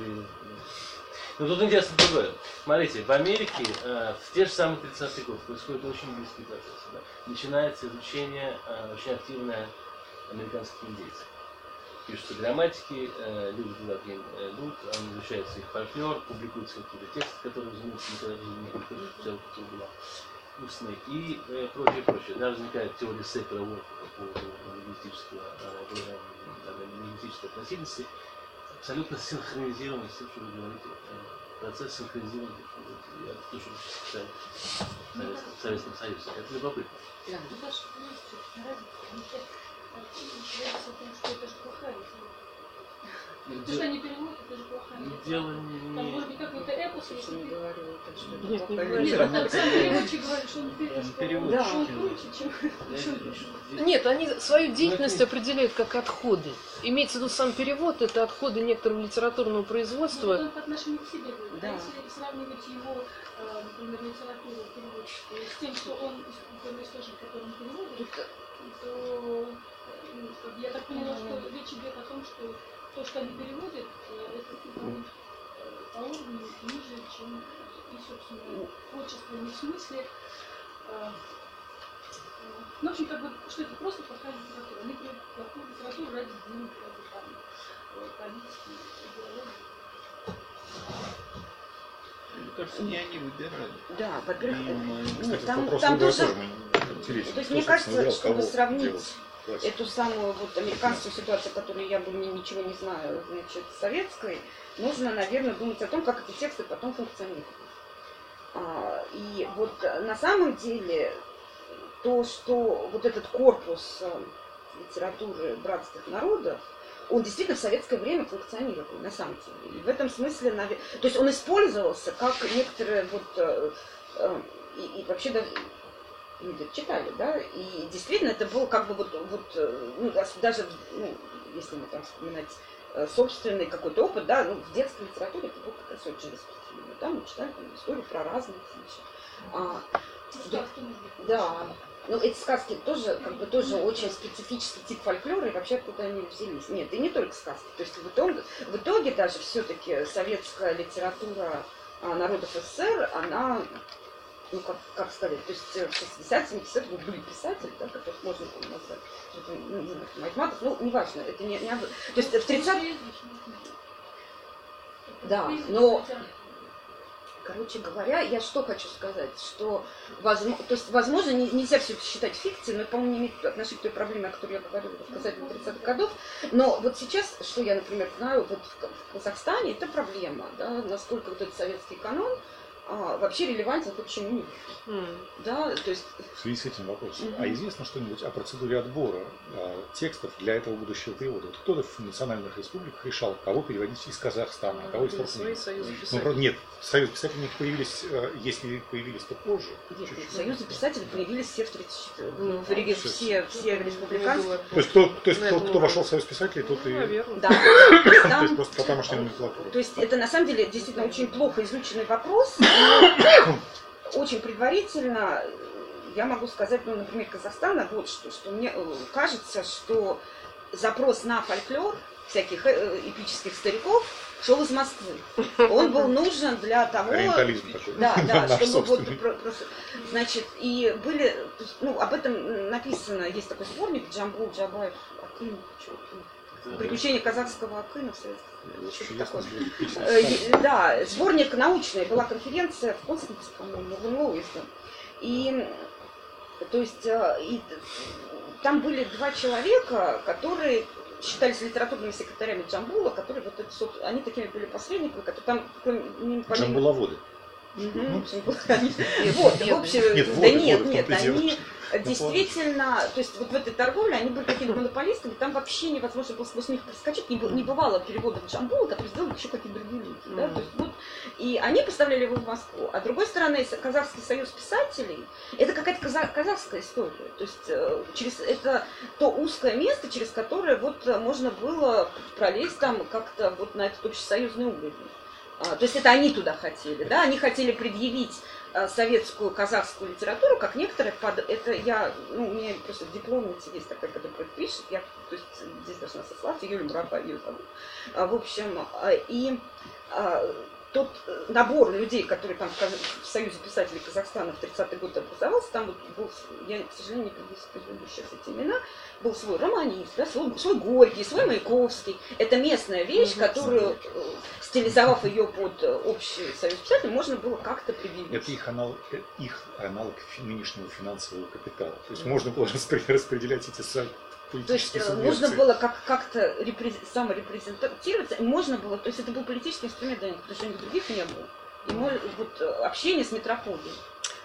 Ну тут интересно другое. Смотрите, в Америке э, в те же самые тридцатые годы происходит очень близкий процесс. Да? Начинается изучение э, очень активное американских индейцев. Пишутся грамматики, э, люди туда к ним идут, они изучаются их фольклор, публикуются какие-то тексты, которые, разумеется, никогда в жизни не публикуются, вся культура была устной, и э, прочее, прочее. Да, возникает теория Сепера Уорка по поводу лингвистического образования, лингвистической относительности, абсолютно синхронизированный с тем, что вы говорите, процесс синхронизирования, то, что сейчас в Советском, в Советском Союзе. Это любопытно. Да. Ну, Саша, понимаешь, что разница, потому что говорится о том, что это же плохая идея. То, что они перемотали, это же плохая Дело интерпретация. не... Там может быть какой-то эпос, если Не ты... говорю, так что это Нет, не плохая говорю. Нет, вера. там сам переводчик говорит, что он Он пишет, переводчик. что он круче, чем чем он пишет. Нет, они свою деятельность определяют как отходы. Имеется в виду сам перевод, это отходы некоторого литературного Но производства. он по отношению к себе говорит. Да. А если сравнивать его, э, например, литературу переводчика с тем, что он, например, источник, который он переводит, то ну, я так поняла, что речь идет о том, что то, что они переводят, э, это ну, по уровню ниже, чем и, собственно, творчество не в смысле. Э, ну, в общем, как бы, что это просто плохая литература. Они берут плохую литературу ради денег, ради там, политики, идеологии. Мне кажется, не они выбирали. Да, во-первых, Мимо- нет, Кстати, там, вопрос там выбора тоже, тоже интересен. то есть Кто, мне собственно, кажется, выбирал, чтобы кого сравнить делать классику? эту самую вот американскую ситуацию, которую я бы ни- ничего не знаю, значит, советской, нужно, наверное, думать о том, как эти тексты потом функционируют. А, и вот на самом деле то, что вот этот корпус э, литературы братских народов, он действительно в советское время функционировал, на самом деле. И в этом смысле, наве- то есть он использовался как некоторые вот, э, э, и, и вообще даже люди читали, да, и действительно это было как бы вот, вот э, ну, даже, ну, если мы там вспоминать э, собственный какой-то опыт, да, ну, в детской литературе это было как раз очень распространено, да, мы читали там историю про разных, значит, а, да, да. Ну, эти сказки тоже, как бы, тоже очень специфический тип фольклора, и вообще откуда они взялись. Нет, и не только сказки. То есть в итоге, в итоге даже все-таки советская литература а, народов СССР, она, ну, как, как сказать, то есть в шестидесятых, семидесятых были писатели, да, которых можно было назвать, ну, не знаю, Айтматов, ну, неважно, это не, не... То есть в тридцатых... Да, но... Короче говоря, я что хочу сказать, что возможно, то есть, возможно, не, нельзя все это считать фикцией, но это, по-моему, не имеет отношения к той проблеме, о которой я говорила в касательно тридцатых годов. Но вот сейчас, что я, например, знаю, вот в, в Казахстане, это проблема, да, насколько вот этот советский канон а, вообще релевантен к общему миру. Mm. Да, то есть... В связи с этим вопрос. Мгм. А известно что-нибудь о процедуре отбора а, текстов для этого будущего перевода? Вот кто-то в национальных республиках решал, кого переводить из Казахстана, а кого из Были свои Туркмении? союзы Ну, писателей. правда, нет, союз писателей у них появились, э, если появились, то позже. Нет, чуть-чуть. союзы писателей появились все в тридцать четвёртом. Ну, В реги- все- все, все республиканские. То есть, кто, то есть На кто, этом кто вошел в уровне. союз писателей, тот Ну, и... наверное. Да, то есть То там- есть просто по тамошней номенклатуре. То есть это на самом деле действительно очень плохо изученный вопрос, но очень предварительно я могу сказать, ну, например, Казахстана, вот что, что мне э, кажется, что запрос на фольклор всяких э, эпических стариков шел из Москвы. Он был нужен для того... Ориентализм такой. Да, да, Наш чтобы вот собственный. про- просто, значит, и были, то есть, ну, об этом написано, есть такой сборник Джамбул Джабаев Акын, чё, приключения казахского Акына в Советском Союзе, что-то Чудесно такое. было. Эпичный Э, сценарий. е- Да, сборник научный, была конференция в космосе, по-моему, в Лоуэсе. И, то есть, э, и там были два человека, которые считались литературными секретарями Джамбула, которые вот это, соб- они такими были посредниками, которые там, кроме- не- помимо- Джамбуловоды. Мгм, Джамбула, они- Вот, в общем, Нет, да воды, нет, воды, в нет, том-то и дело. они действительно, то есть вот в этой торговле они были какими-то монополистами, там вообще невозможно было сквозь них проскочить, не, бу- не бывало переводов Джамбула, который сделал еще какие-то другие люди, да, то есть вот, и они поставляли его в Москву, а с другой стороны, с- Казахский союз писателей, это какая-то каза- казахская история, то есть э, через это то узкое место, через которое вот э, можно было пролезть там как-то вот на этот общесоюзный уровень. А, то есть это они туда хотели, да, они хотели предъявить а, советскую казахскую литературу, как некоторые под... Это я, ну, у меня просто в дипломнице есть такая, которая про это пишет, я, то есть здесь должна сослаться, Юлия Мурафа, ее зовут. А, в общем, а, и а, тот набор людей, которые там в, Каз... в Союзе писателей Казахстана в тридцатый год образовался, там вот был, я, к сожалению, не приведу сейчас эти имена, был свой романист, да, свой, свой Горький, свой Маяковский. Это местная вещь, Мгм. которую, э, стилизовав ее под э, общий союз писателей, можно было как-то предъявить. Это их аналог, э, их аналог фи- нынешнего финансового капитала. То есть можно было распри- распределять эти са- То есть политические э, нужно субвенции. было как- как-то репрез- саморепрезентироваться, и можно было, то есть это был политический инструмент для них, потому что у них других не было. И мо- вот э, общение с метрополией.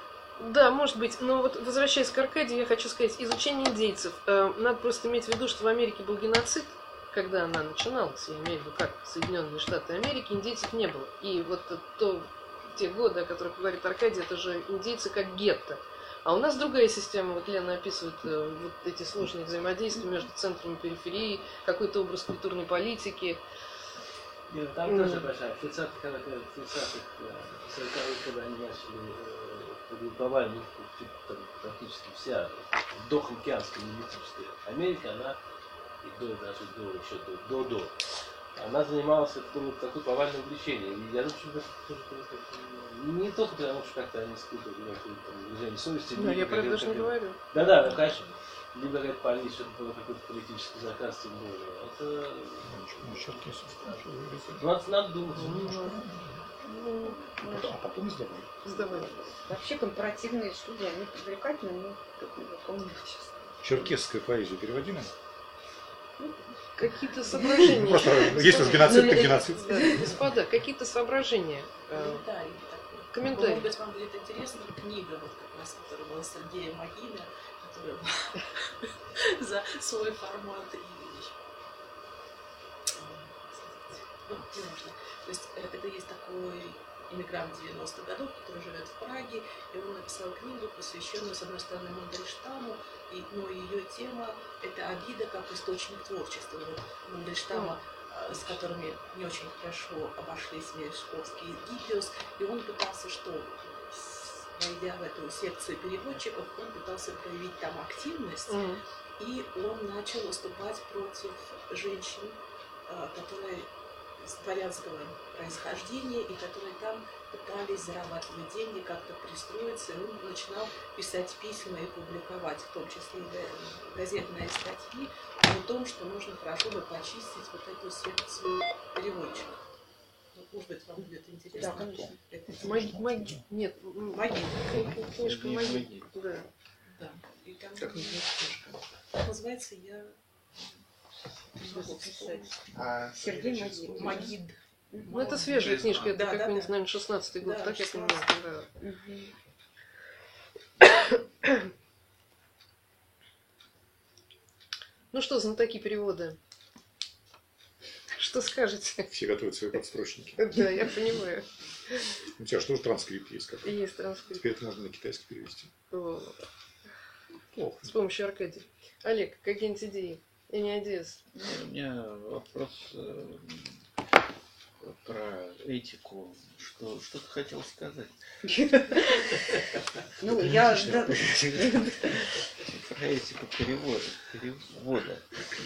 Да, может быть. Но вот возвращаясь к Аркадию, я хочу сказать, изучение индейцев. Э, надо просто иметь в виду, что в Америке был геноцид. когда она начиналась, я имею в виду, как Соединенные Штаты Америки, индейцев не было. И вот то, те годы, о которых говорит Аркадий, это же индейцы как гетто. А у нас другая система, вот Лена описывает э, вот эти сложные взаимодействия между центром и периферией, какой-то образ культурной политики. Нет, там mm. тоже большая. В тридцатых, когда, в тридцатых, сороковых, когда они начали публиковать, ну, практически вся дохокеанская лингвистическая Америка, она, и до, даже до, еще до, до, до, она занималась таким, такое повальное увлечение. И я думаю, что это тоже не только потому, что как-то они испытывали движение совести. Но я про это даже не говорю. Да-да, ну, конечно. Либо говорят полиция, что это было какой-то политический заказ, тем более. Это... Надо, надо думать. Ну, а потом сдавай. Сдавай. Вообще компаративные студии, они привлекательны, но какого-нибудь сейчас. Черкесскую поэзию переводи нам? Какие-то соображения. Просто есть уж геноцид, так геноцид. Господа, какие-то соображения. Комментарий. Комментарий. Может быть, вам будет интересна книга, вот как раз, которая была Сергея Магида, которая была за свой формат и ну, не нужно. То есть это есть такой иммигрант девяностых годов, который живет в Праге, и он написал книгу, посвященную, с одной стороны, Мандельштаму, и, но ее тема – это обида как источник творчества. Вот Мандельштама, mm. с которыми не очень хорошо обошлись Мережковский и Гиппиус, и он пытался что? Войдя в эту секцию переводчиков, он пытался проявить там активность, mm. и он начал выступать против женщин, которые дворянского происхождения, и которые там пытались зарабатывать деньги, как-то пристроиться, и он начинал писать письма и публиковать, в том числе и газетные статьи, о том, что нужно хорошо бы почистить вот эту секцию переводчиков. Вот, может быть, вам будет интересно. Да, конечно. Маги, маги. Нет, маги. Книжка маги. Да. Да. И там как книжка. Называется я. А, Сергей Магид. Магид. Ну, это свежая книжка, это да, какой-нибудь, да, да. наверное, шестнадцатый год, Да, так я понимаю. Да. Угу. Ну что, знатоки перевода? Что скажете? Все готовят свои подстрочники. Да, я понимаю. У тебя что же транскрипт есть какой-то? Есть транскрипт. Теперь это можно на китайский перевести. Плохо. С помощью Аркадия. Олег, какие-нибудь идеи? И не одесс. У меня вопрос э, про этику. Что, что ты хотел сказать? Ну, я... Про этику перевода.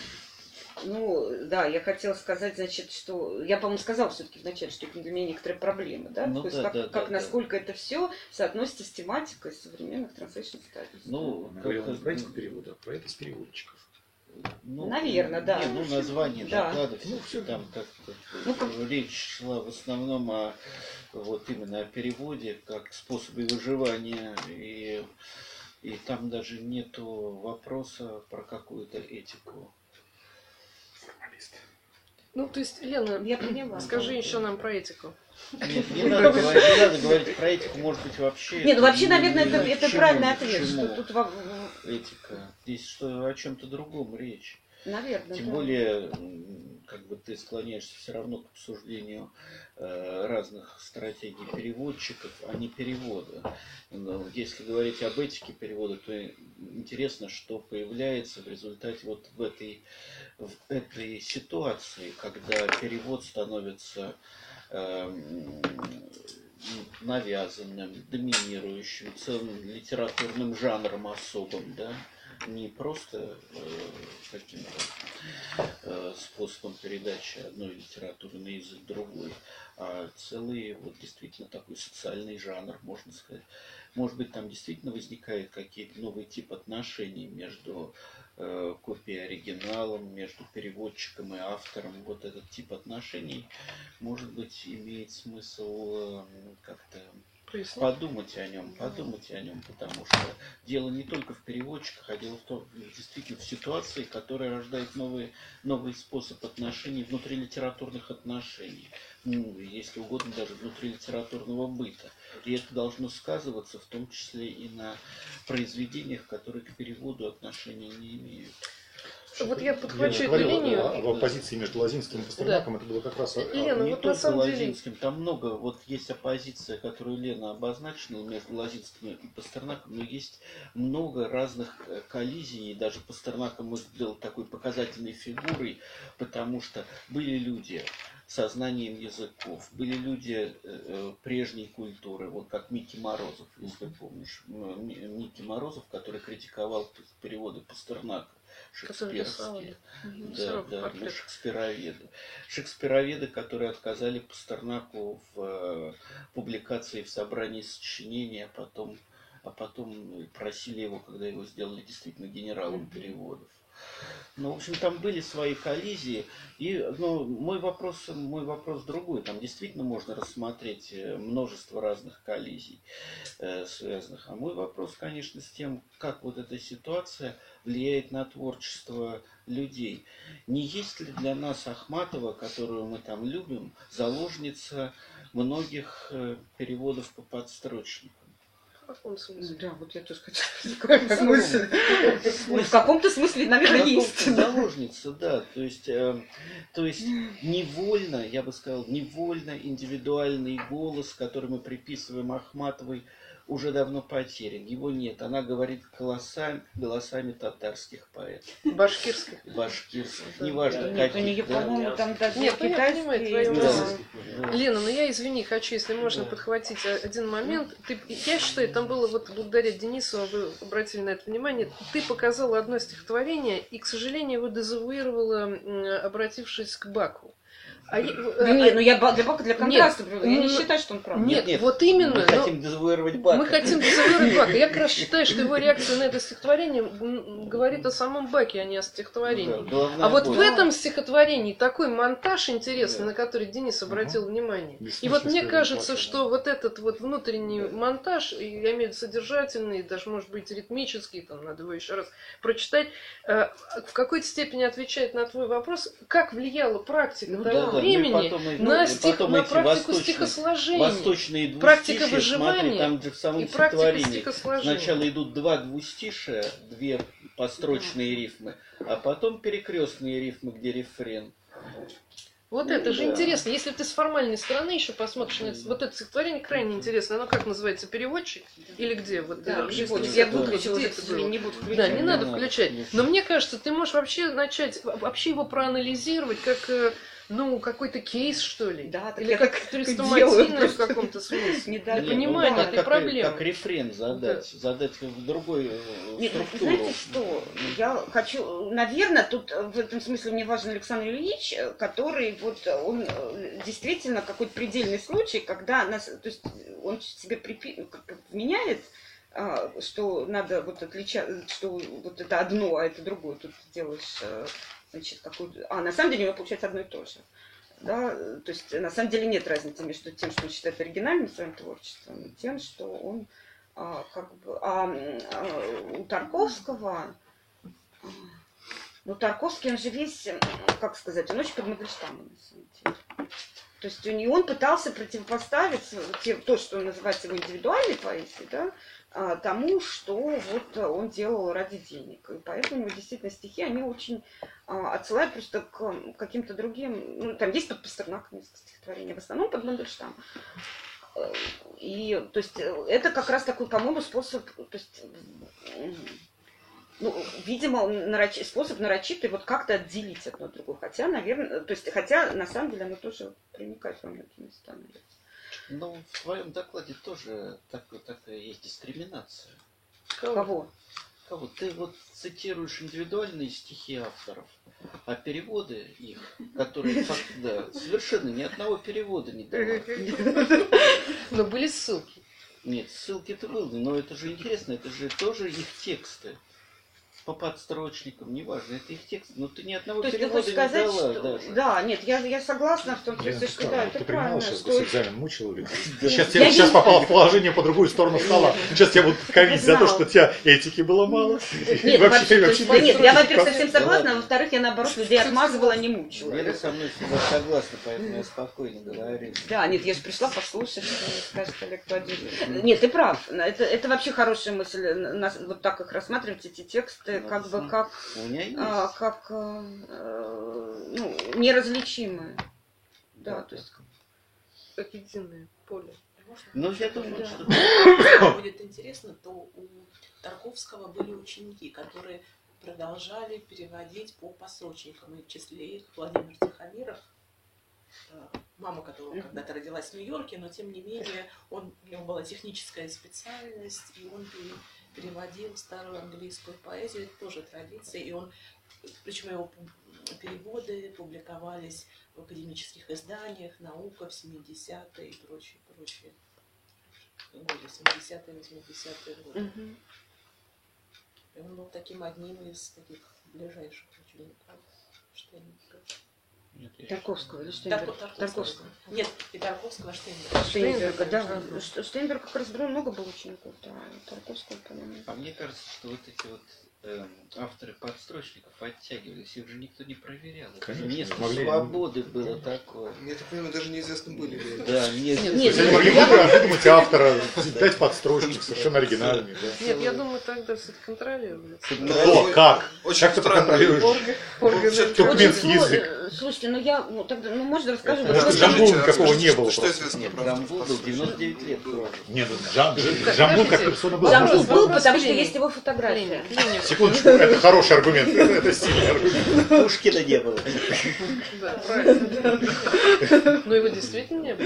Ну, да, я хотела сказать, значит, что... Я, по-моему, сказала все-таки вначале, что это для меня некоторые проблемы, да? Ну, То есть, да, как, да, как да, насколько да. это все соотносится с тематикой современных translation studies. Ну, мы говорим не про этику перевода, а про это с переводчиков. Ну, наверное, да. Не, ну, название да. докладов, ну, все там как-то ну, как... речь шла в основном о вот именно о переводе как способе выживания, и, и там даже нету вопроса про какую-то этику. Формалист. Ну, то есть, Лена, я поняла. Скажи да, еще нам про этику. Нет, не надо, говорить, не надо говорить про этику, может быть, вообще... Нет, ну вообще, наверное, не, это, это чему, правильный ответ, почему что тут... Этика. Здесь что, о чем-то другом речь. Наверное, Тем да. более, как бы ты склоняешься все равно к обсуждению э, разных стратегий переводчиков, а не перевода. Но если говорить об этике перевода, то интересно, что появляется в результате вот в этой, в этой ситуации, когда перевод становится э, навязанным, доминирующим, целым литературным жанром особым, да? Не просто э, каким-то э, способом передачи одной литературы на язык другой, а целый вот действительно такой социальный жанр, можно сказать. Может быть, там действительно возникает какие-то новый тип отношений между э, копией оригиналом, между переводчиком и автором. Вот этот тип отношений, может быть, имеет смысл э, как-то подумать о нем, подумать о нем, потому что дело не только в переводчиках, а дело в том, действительно, в ситуации, которая рождает новый, новый способ отношений, внутрилитературных отношений, ну, если угодно, даже внутрилитературного быта. И это должно сказываться в том числе и на произведениях, которые к переводу отношения не имеют. вот я подхвачу Я эту говорил линию. о- об оппозиции между Лозинским и Пастернаком, это было как раз... о- Лена, не вот на только самом деле- Лозинским, там много, вот есть оппозиция, которую Лена обозначила между Лозинским и Пастернаком, но есть много разных э, коллизий, и даже Пастернака может сделать такой показательной фигурой, потому что были люди со знанием языков, были люди э, прежней культуры, вот как Микки Морозов, если помнишь, М- Микки Морозов, который критиковал переводы Пастернака, Который писал, шекспировские. Мгм, Да, сорок да, портрет. ну, шекспироведы. Шекспироведы, которые отказали Пастернаку в э, публикации в собрании сочинений, а потом, а потом просили его, когда его сделали действительно генералом переводов. Ну, в общем, там были свои коллизии. И ну, мой вопрос, мой вопрос другой. Там действительно можно рассмотреть э, множество разных коллизий э, связанных. А мой вопрос, конечно, с тем, как вот эта ситуация влияет на творчество людей. Не есть ли для нас Ахматова, которую мы там любим, заложница многих э, переводов по подстрочникам? В каком смысле? Да, вот я тоже хочу сказать, в каком смысле. Ну, в каком-то смысле, наверное, есть. Заложница, да. То есть, э, то есть невольно, я бы сказал, невольно индивидуальный голос, который мы приписываем Ахматовой, уже давно потерян. Его нет. Она говорит голосами, голосами татарских поэтов. Башкирских. Башкирских. Неважно, Нет, у каких, нее, да. по-моему, там даже Нет, ну я понимаю твою китайские. мысль. Лена, ну я, извини, хочу, если можно, Да. подхватить один момент. Ты, я считаю, там было, вот благодаря Денису, вы обратили на это внимание, ты показала одно стихотворение, и, к сожалению, его дезавуировала, м, обратившись к Баку. А я- Да не, ну я ба- для Бака, для контраста говорю, я не ну, считаю, что он прав. Нет, Нет, вот именно. Мы но- хотим дезавуировать Бака. Мы хотим дезавуировать Бака. Я как раз считаю, что его реакция на это стихотворение м, говорит о самом Баке, а не о Да, стихотворении. головная А вот боль. в этом стихотворении такой монтаж интересный, на который Денис обратил внимание. И вот мне кажется, что вот этот вот внутренний монтаж, и я имею в виду содержательный, даже может быть ритмический, там надо его еще раз прочитать, э, в какой-то степени отвечает на твой вопрос, как влияла практика Ну того да, ну и времени потом и- ну, на, и стих, потом на эти практику восточные- стихосложения. Восточные Практика двустишие, выживания смотри, там же в самом и практика стихотворении стихосложения. сначала идут два двустишия, две построчные рифмы, а потом перекрестные рифмы, где рефрен. Вот Ну, это же да. интересно. Если ты с формальной стороны еще посмотришь на это, вот это стихотворение крайне интересно. Оно как называется? Переводчик? Или где? Вот Да, ты- переводчик. где- Я где выключила, это было? не буду включать. Да, не Не надо надо включать. включать. Но мне кажется, ты можешь вообще начать, вообще его проанализировать как, э, ну, какой-то кейс, что ли. Да, так Или я как так и хрестоматийный делаю. в каком-то смысле. Не Для дали. понимания Ну, как, этой как, проблемы. как рефрен задать, задать в другой э, Нет, ну, структуру. знаете что, я хочу, наверное, тут э, в этом смысле мне важен Александр Ильич, э, который вот э, он э, действительно какой-то предельный случай, когда нас, то есть он себе припи, ну, как, как вменяет, а, что надо вот отличать, что вот это одно, а это другое, тут ты делаешь, э, значит, какую-то, а на самом деле у него получается одно и то же. Да, то есть на самом деле нет разницы между тем, что он считает оригинальным своим творчеством, и тем, что он а, как бы, а, а, у Тарковского, а, ну Тарковский, он же весь, как сказать, он очень под Мандельштамом, на самом деле. То есть и он пытался противопоставить те- то, что называется его индивидуальной поэзией, да, а, тому, что вот он делал ради денег. И поэтому у него действительно стихи, они очень а, отсылают просто к каким-то другим, ну, там есть под Пастернаком несколько стихотворений, в основном под Мандельштамом. И, то есть, это как раз такой, по-моему, способ, то есть, ну, видимо, нарочи, способ нарочитый вот как-то отделить одно от другого. Хотя, наверное, то есть, хотя, на самом деле, оно тоже проникает во многие места. Ну, в твоем докладе тоже так, такая есть дискриминация. Кого? Кого? Ты вот цитируешь индивидуальные стихи авторов, а переводы их, которые факт, да, совершенно ни одного перевода не дало. Но были ссылки. Нет, ссылки-то были, но это же интересно, это же тоже их тексты. По подстрочникам, неважно, это их текст, но ты ни одного То есть ты перевода хочешь не сказать, дала что... даже. Да, нет, я, я согласна в том Лена, смысле, что ты да, права. это Ты правильно. понимала, сейчас Что... госэкзамен мучил или? Да. Сейчас, Я я, не- сейчас попала в положение по другую сторону стола. Сейчас тебя будут ковить за то, что у тебя этики было мало. И Нет, вообще, то есть, да, нет, я, во-первых, совсем Да согласна, а ладно. во-вторых, я наоборот людей отмазывала, а не мучила. Лена со мной всегда согласна, поэтому я спокойно говорю. Да, нет, я же пришла послушать, что скажет Олег Владимирович. Нет, ты прав. Это, это вообще хорошая мысль. Нас, вот так их рассматривать, эти тексты. элементы как бы как, У меня есть. а, как э, ну, неразличимые. Да, то есть Как единое поле. Ну, я думаю, Да. что... Если будет интересно, то у Тарковского были ученики, которые продолжали переводить по посрочникам, и в числе их Владимир Тихомиров, э, мама которого когда-то родилась в Нью-Йорке, но тем не менее он, у него была техническая специальность, и он пере- переводил старую английскую поэзию, это тоже традиция, и он, причем его пу- переводы публиковались в академических изданиях, наука в семидесятые и прочее, прочее. Годы, семидесятые, восьмидесятые годы. Мгм. И он был таким одним из таких ближайших учеников Штейнберга. Нет, я- Tarkovского или Тарко- Штейнберга? Тарковского. Тарковского. Нет, и Тарковского, а Штейнберга. Штейнберга, да. Штейнберга. Ш- Штейнберг как раз был, много было учеников, да. и Тарковского, по-моему. А мне кажется, что вот эти вот эм, авторы подстрочников оттягивались, их же никто не проверял. Это же Конечно, место могли. свободы было такое. Я так понимаю, даже неизвестно, были ли. Да, нет, Нет, То Нет, есть они могли выбрать, выдумать автора, дать подстрочник совершенно оригинальный. Да. Нет, я думаю, тогда все это контролировали. Кто? Как? Очень Как ты странно. проконтролируешь? Орган- органы. Туркменский Очень язык. сложно. Слушайте, ну я, ну тогда, ну можно расскажем. Это- Вот Может, просто- Джамбул Скажите, никакого скажите, не было Что просто. известно Нет, про Джамбул был подстрочник? девяносто девять лет прожил. Нет, Джам, Так, Джамбул как подождите. персона был. Джамбул Вопрос, был, вопрос потому что времени. есть его фотография. Ленин, Ленин. Секундочку, это хороший аргумент. Это сильный аргумент. Пушкина не было. Да, правильно. Но его действительно не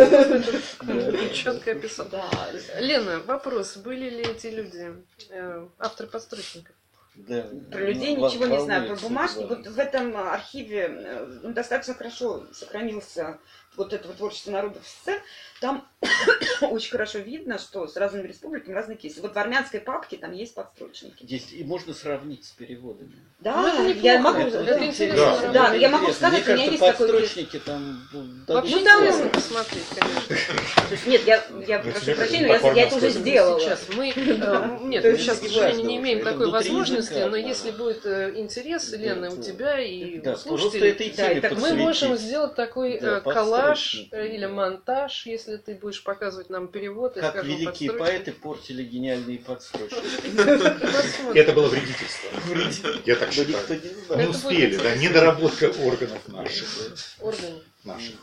было. Четко описал. Да. Лена, вопрос. Были ли эти люди э, авторы подстрочников? Да. Про людей Ну, ничего не знаю, про волнуется, бумажки. да. Вот в этом архиве э, ну, достаточно хорошо сохранился вот это вот творчество народов СССР. Там очень хорошо видно, что с разными республиками разные кейсы. Вот в армянской папке там есть подстрочники. Здесь и можно сравнить с переводами. Да, Ну, это я неплохо. могу... Это да, интересно. Да. Да, но я могу Интересно. сказать, Мне у меня кажется, есть такой кейс. подстрочники там ну, Вообще дадут там- интересно посмотреть, конечно. То есть, нет, я, я Ну, прошу тебе прощения, как но я, я это такой уже армянский сделала. Сейчас мы, э, нет, То мы есть сейчас, к не сожалению, важно не уже. имеем Это такой внутри возможности, языка, но да. если будет э, интерес, Лена, у Это- тебя и Да, у просто слушателей, этой Да, теме и так мы посвятить. можем сделать такой Да, э, коллаж подстрочник, э, или да. монтаж, если ты будешь показывать нам перевод. и Как скажем, великие подстрочник. поэты портили гениальные подстрочники. Посмотрим. Это было вредительство. Я так Но никто считаю. не Не знал. Это успели, будет да, недоработка органов наших. Органы. наших.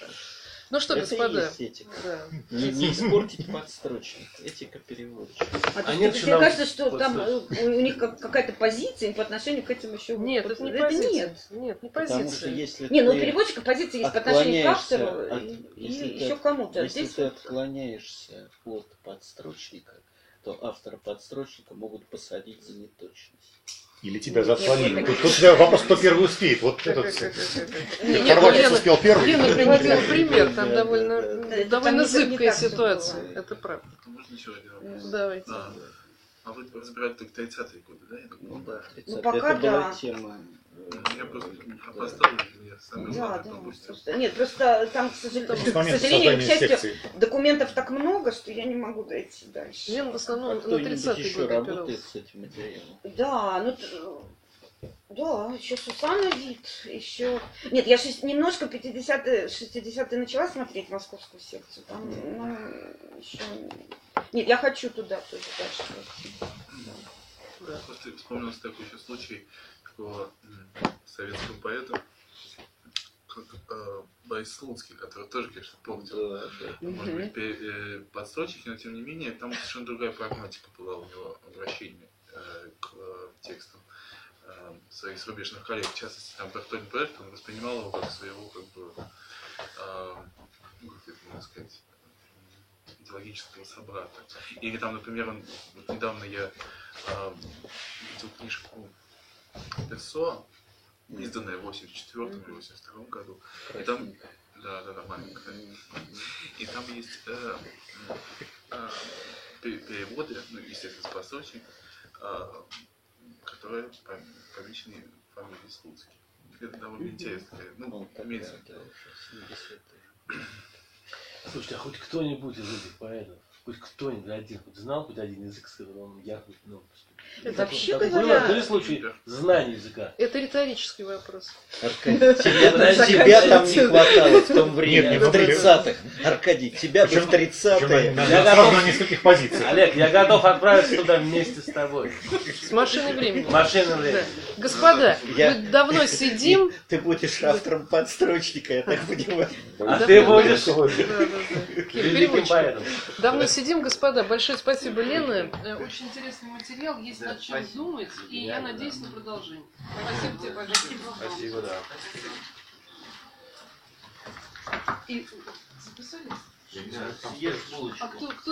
Ну что, Это и господа, есть этика. да. Не, не испортить подстрочник. Этика переводчика. А то А есть, нет, тебе что нам кажется, что вот там это- э, у них как- какая-то позиция по отношению к этим еще... Нет, вот- это не позиция. нет. Нет, не Потому что позиция. если Не, ну у ты переводчика позиция есть по отношению к отклоняешься автору от- и, и если ты еще от- кому-то. Если Здесь ты отклоняешься от подстрочника, то автора подстрочника могут посадить за неточность. Или тебя заслонили. Нет, Тут, тут тебя вопрос, кто первый успеет. Вот этот Нет, Хорватец Лена- успел первый. Лена приводила пример, там Да, довольно, да, да. Это довольно там не- не зыбкая так всё ситуация. было. Это правда. Можно еще один вопрос? Давайте. А, а вы разбирали только тридцатые годы, да? Я так Ну понимаю? да, тридцатые. пока Это была да. тема. э, Я просто да. опоздал, я самый Да, главный да. пропустил. Просто- нет, просто там, к сожалению, С к момента сожалению, к создания счастью, секции. документов так много, что я не могу дойти дальше. Лена в А основном на кто-нибудь тридцатые еще годы работает опирался. с этим материалом? Да, ну т- да, еще Сусанна Вит, еще. Нет, я шесть- немножко пятидесятые, шестидесятые начала смотреть московскую секцию. Там, ну, еще. Нет, я хочу туда тоже дальше пойти. Да. Просто вспомнился такой еще случай такого м, советского поэта, как э, Борис Слуцкий, который тоже, конечно, портил. Да, да. Может Мгм. быть, пе- э, подстрочники, но тем не менее, там совершенно другая прагматика была у него обращение э, к э, текстам э, своих зарубежных коллег. В частности, там Бертольд Брехт, он воспринимал его как своего, как бы, э, ну, как это можно сказать, идеологического собрата. Или там, например, он, вот недавно я э, видел книжку Пессо, изданная в восемьдесят четвёртом или восемьдесят втором году. И там, Красненько. да, да, да, маленькая. И там есть э, э, пе- переводы, ну, естественно, с подстрочника, э, которые пом- помечены фамилией Слуцкий. Это довольно интересно. Ну, Ну, тогда, имеется в да, виду. уже семидесятые. Слушайте, а хоть кто-нибудь из этих поэтов хоть кто-нибудь один хоть знал хоть один язык, с которым я хоть ну, Это вообще такой, говоря... были случаи знания языка. Это риторический вопрос. Аркадий, тебя, тебя там не хватало в том времени, Нет, в нет, тридцатых. Аркадий, тебя бы в тридцатые. На, Я на, готов- на нескольких позициях. Олег, я готов отправиться туда вместе с тобой. С машиной времени. Машина Да. времени. Господа, Я- мы давно сидим. И ты будешь автором подстрочника, я так понимаю. А Да, ты да, будешь Да, да, да. великим Переводчик. поэтом. Давно сидим, господа. Большое спасибо, Лена. Э, Очень интересный материал, есть над чем думать, и я надеюсь на продолжение. Спасибо тебе большое. Спасибо, да. И записали? Съешь булочку. А кто, кто